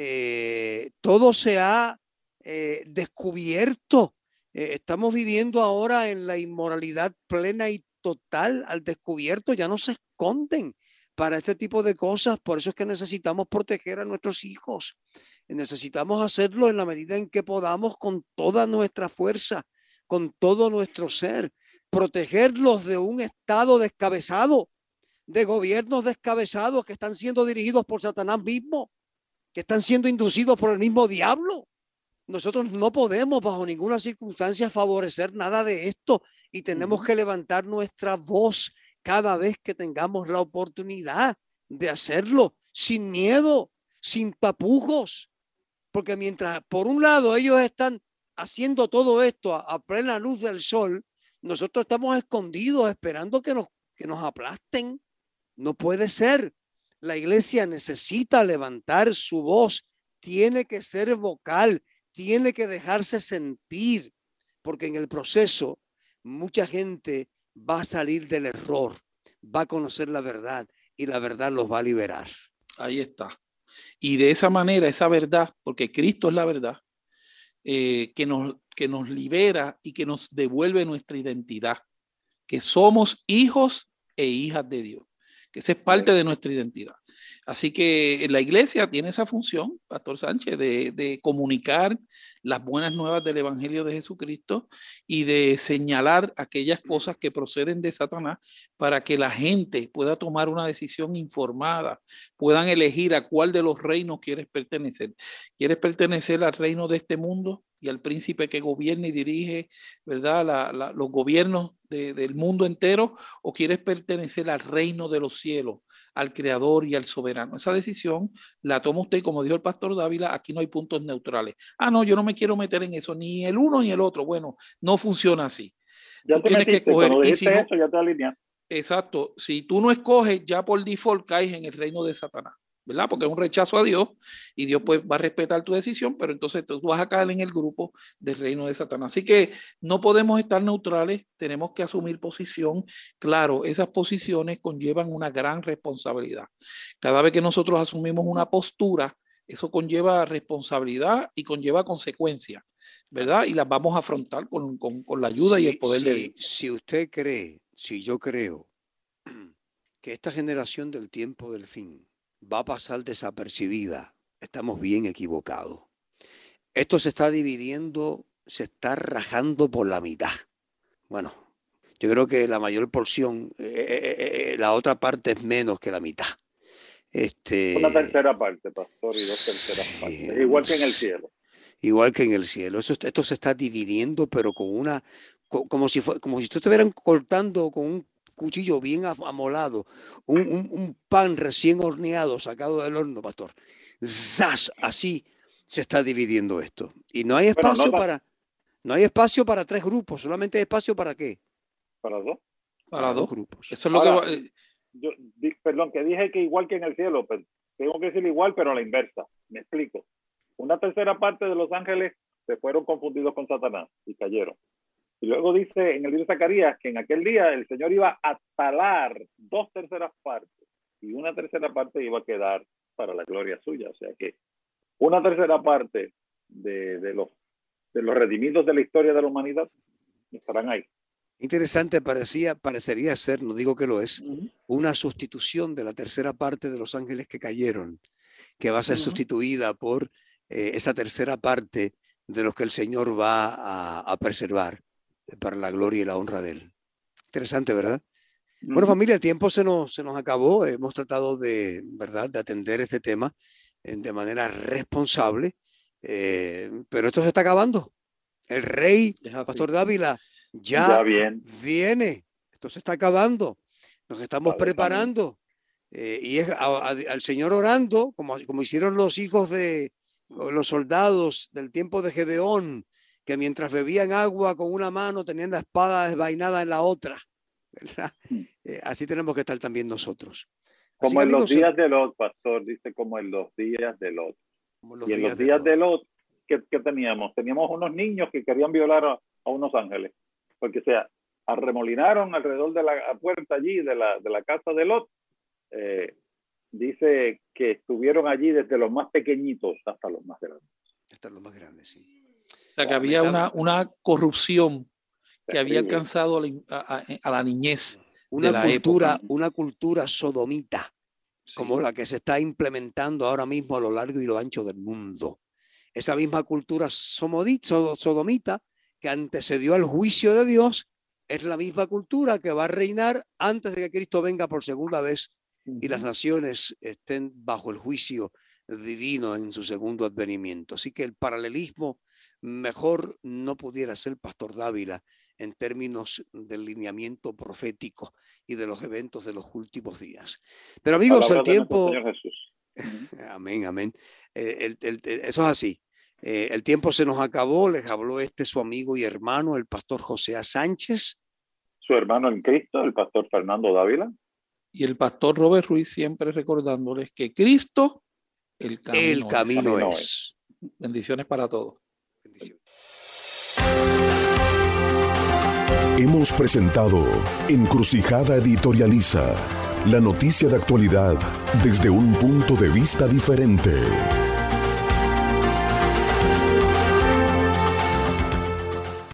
Eh, todo se ha eh, descubierto. Eh, estamos viviendo ahora en la inmoralidad plena y total al descubierto. Ya no se esconden para este tipo de cosas. Por eso es que necesitamos proteger a nuestros hijos. Necesitamos hacerlo en la medida en que podamos, con toda nuestra fuerza, con todo nuestro ser. Protegerlos de un estado descabezado, de gobiernos descabezados que están siendo dirigidos por Satanás mismo, que están siendo inducidos por el mismo diablo. Nosotros no podemos bajo ninguna circunstancia favorecer nada de esto y tenemos uh-huh. que levantar nuestra voz cada vez que tengamos la oportunidad de hacerlo, sin miedo, sin tapujos, porque mientras por un lado ellos están haciendo todo esto a, a plena luz del sol, nosotros estamos escondidos esperando que nos, que nos aplasten. No puede ser. La iglesia necesita levantar su voz, tiene que ser vocal, tiene que dejarse sentir, porque en el proceso mucha gente va a salir del error, va a conocer la verdad y la verdad los va a liberar. Ahí está. Y de esa manera, esa verdad, porque Cristo es la verdad, eh, que, nos, que nos libera y que nos devuelve nuestra identidad, que somos hijos e hijas de Dios, que esa es parte de nuestra identidad. Así que la iglesia tiene esa función, Pastor Sánchez, de, de comunicar las buenas nuevas del Evangelio de Jesucristo y de señalar aquellas cosas que proceden de Satanás para que la gente pueda tomar una decisión informada, puedan elegir a cuál de los reinos quieres pertenecer. ¿Quieres pertenecer al reino de este mundo y al príncipe que gobierna y dirige, ¿verdad?, la, la, los gobiernos de, del mundo entero, o quieres pertenecer al reino de los cielos, al creador y al soberano? Esa decisión la toma usted, como dijo el pastor Dávila, aquí no hay puntos neutrales. Ah, no, yo no me quiero meter en eso, ni el uno ni el otro. Bueno, no funciona así. Ya tú te tienes metiste, que escoger. cuando Y si no, eso, ya te alineas. Exacto. Si tú no escoges, ya por default caes en el reino de Satanás, ¿verdad? Porque es un rechazo a Dios y Dios pues va a respetar tu decisión, pero entonces tú vas a caer en el grupo del reino de Satanás. Así que no podemos estar neutrales, tenemos que asumir posición. Claro, esas posiciones conllevan una gran responsabilidad. Cada vez que nosotros asumimos una postura, eso conlleva responsabilidad y conlleva consecuencias, ¿verdad? Y las vamos a afrontar con, con, con la ayuda si, y el poder si, de Dios. Si usted cree, si yo creo que esta generación del tiempo del fin va a pasar desapercibida, estamos bien equivocados. Esto se está dividiendo, se está rajando por la mitad. Bueno, yo creo que la mayor porción, eh, eh, eh, la otra parte es menos que la mitad. Este, Una tercera parte, pastor, y dos terceras sí, partes, igual que en el cielo. Igual que en el cielo. Eso, esto se está dividiendo, pero con una, como si fue, como si estuvieran cortando con un cuchillo bien amolado, un, un, un pan recién horneado, sacado del horno, pastor. ¡Zas! Así se está dividiendo esto. Y no hay espacio bueno, no, para, no hay espacio para tres grupos, solamente hay espacio para ¿qué? Para dos. Para, para dos grupos. Eso es lo Ahora, que yo, perdón, que dije que igual que en el cielo, pues, tengo que decir igual, pero a la inversa. Me explico. Una tercera parte de los ángeles se fueron confundidos con Satanás y cayeron. Y luego dice en el libro de Zacarías que en aquel día el Señor iba a talar dos terceras partes y una tercera parte iba a quedar para la gloria suya. O sea que una tercera parte de, de, los, de los redimidos de la historia de la humanidad estarán ahí. Interesante, parecía, parecería ser, no digo que lo es, uh-huh. una sustitución de la tercera parte de los ángeles que cayeron, que va a ser uh-huh. sustituida por eh, esa tercera parte de los que el Señor va a, a preservar para la gloria y la honra de Él. Interesante, ¿verdad? Uh-huh. Bueno, familia, el tiempo se nos, se nos acabó. Hemos tratado de, ¿verdad?, de atender este tema de manera responsable, eh, pero esto se está acabando. El rey, Pastor Dávila, ya, ya bien. viene. Esto se está acabando. Nos estamos vale, preparando. Eh, y es a, a, al Señor orando, como, como hicieron los hijos de los soldados del tiempo de Gedeón, que mientras bebían agua con una mano tenían la espada desvainada en la otra, ¿verdad? Eh, así tenemos que estar también nosotros. Como así, en amigos, los días de Lot, pastor, dice como en los días de Lot. Los y en días los días de Lot, ¿qué, qué teníamos? Teníamos unos niños que querían violar a, a unos ángeles, porque se arremolinaron alrededor de la puerta allí de la, de la casa de Lot. Eh, dice que estuvieron allí desde los más pequeñitos hasta los más grandes. Hasta los más grandes, sí. O sea, que había una, una corrupción que había alcanzado a la, a, a la niñez. Una de la cultura, época. una cultura sodomita, sí, como la que se está implementando ahora mismo a lo largo y lo ancho del mundo. Esa misma cultura sodomita que antecedió al juicio de Dios es la misma cultura que va a reinar antes de que Cristo venga por segunda vez y las naciones estén bajo el juicio divino en su segundo advenimiento. Así que el paralelismo mejor no pudiera ser, Pastor Dávila, en términos del lineamiento profético y de los eventos de los últimos días. Pero amigos, el tiempo... Señor Jesús. Amén, amén. Eh, el, el, el, eso es así. Eh, el tiempo se nos acabó. Les habló este su amigo y hermano, el pastor José A. Sánchez. Su hermano en Cristo, el pastor Fernando Dávila. Y el pastor Robert Ruiz, siempre recordándoles que Cristo, el camino, el camino es. es. Bendiciones para todos. Bendiciones. Hemos presentado Encrucijada Editorializa, la noticia de actualidad desde un punto de vista diferente.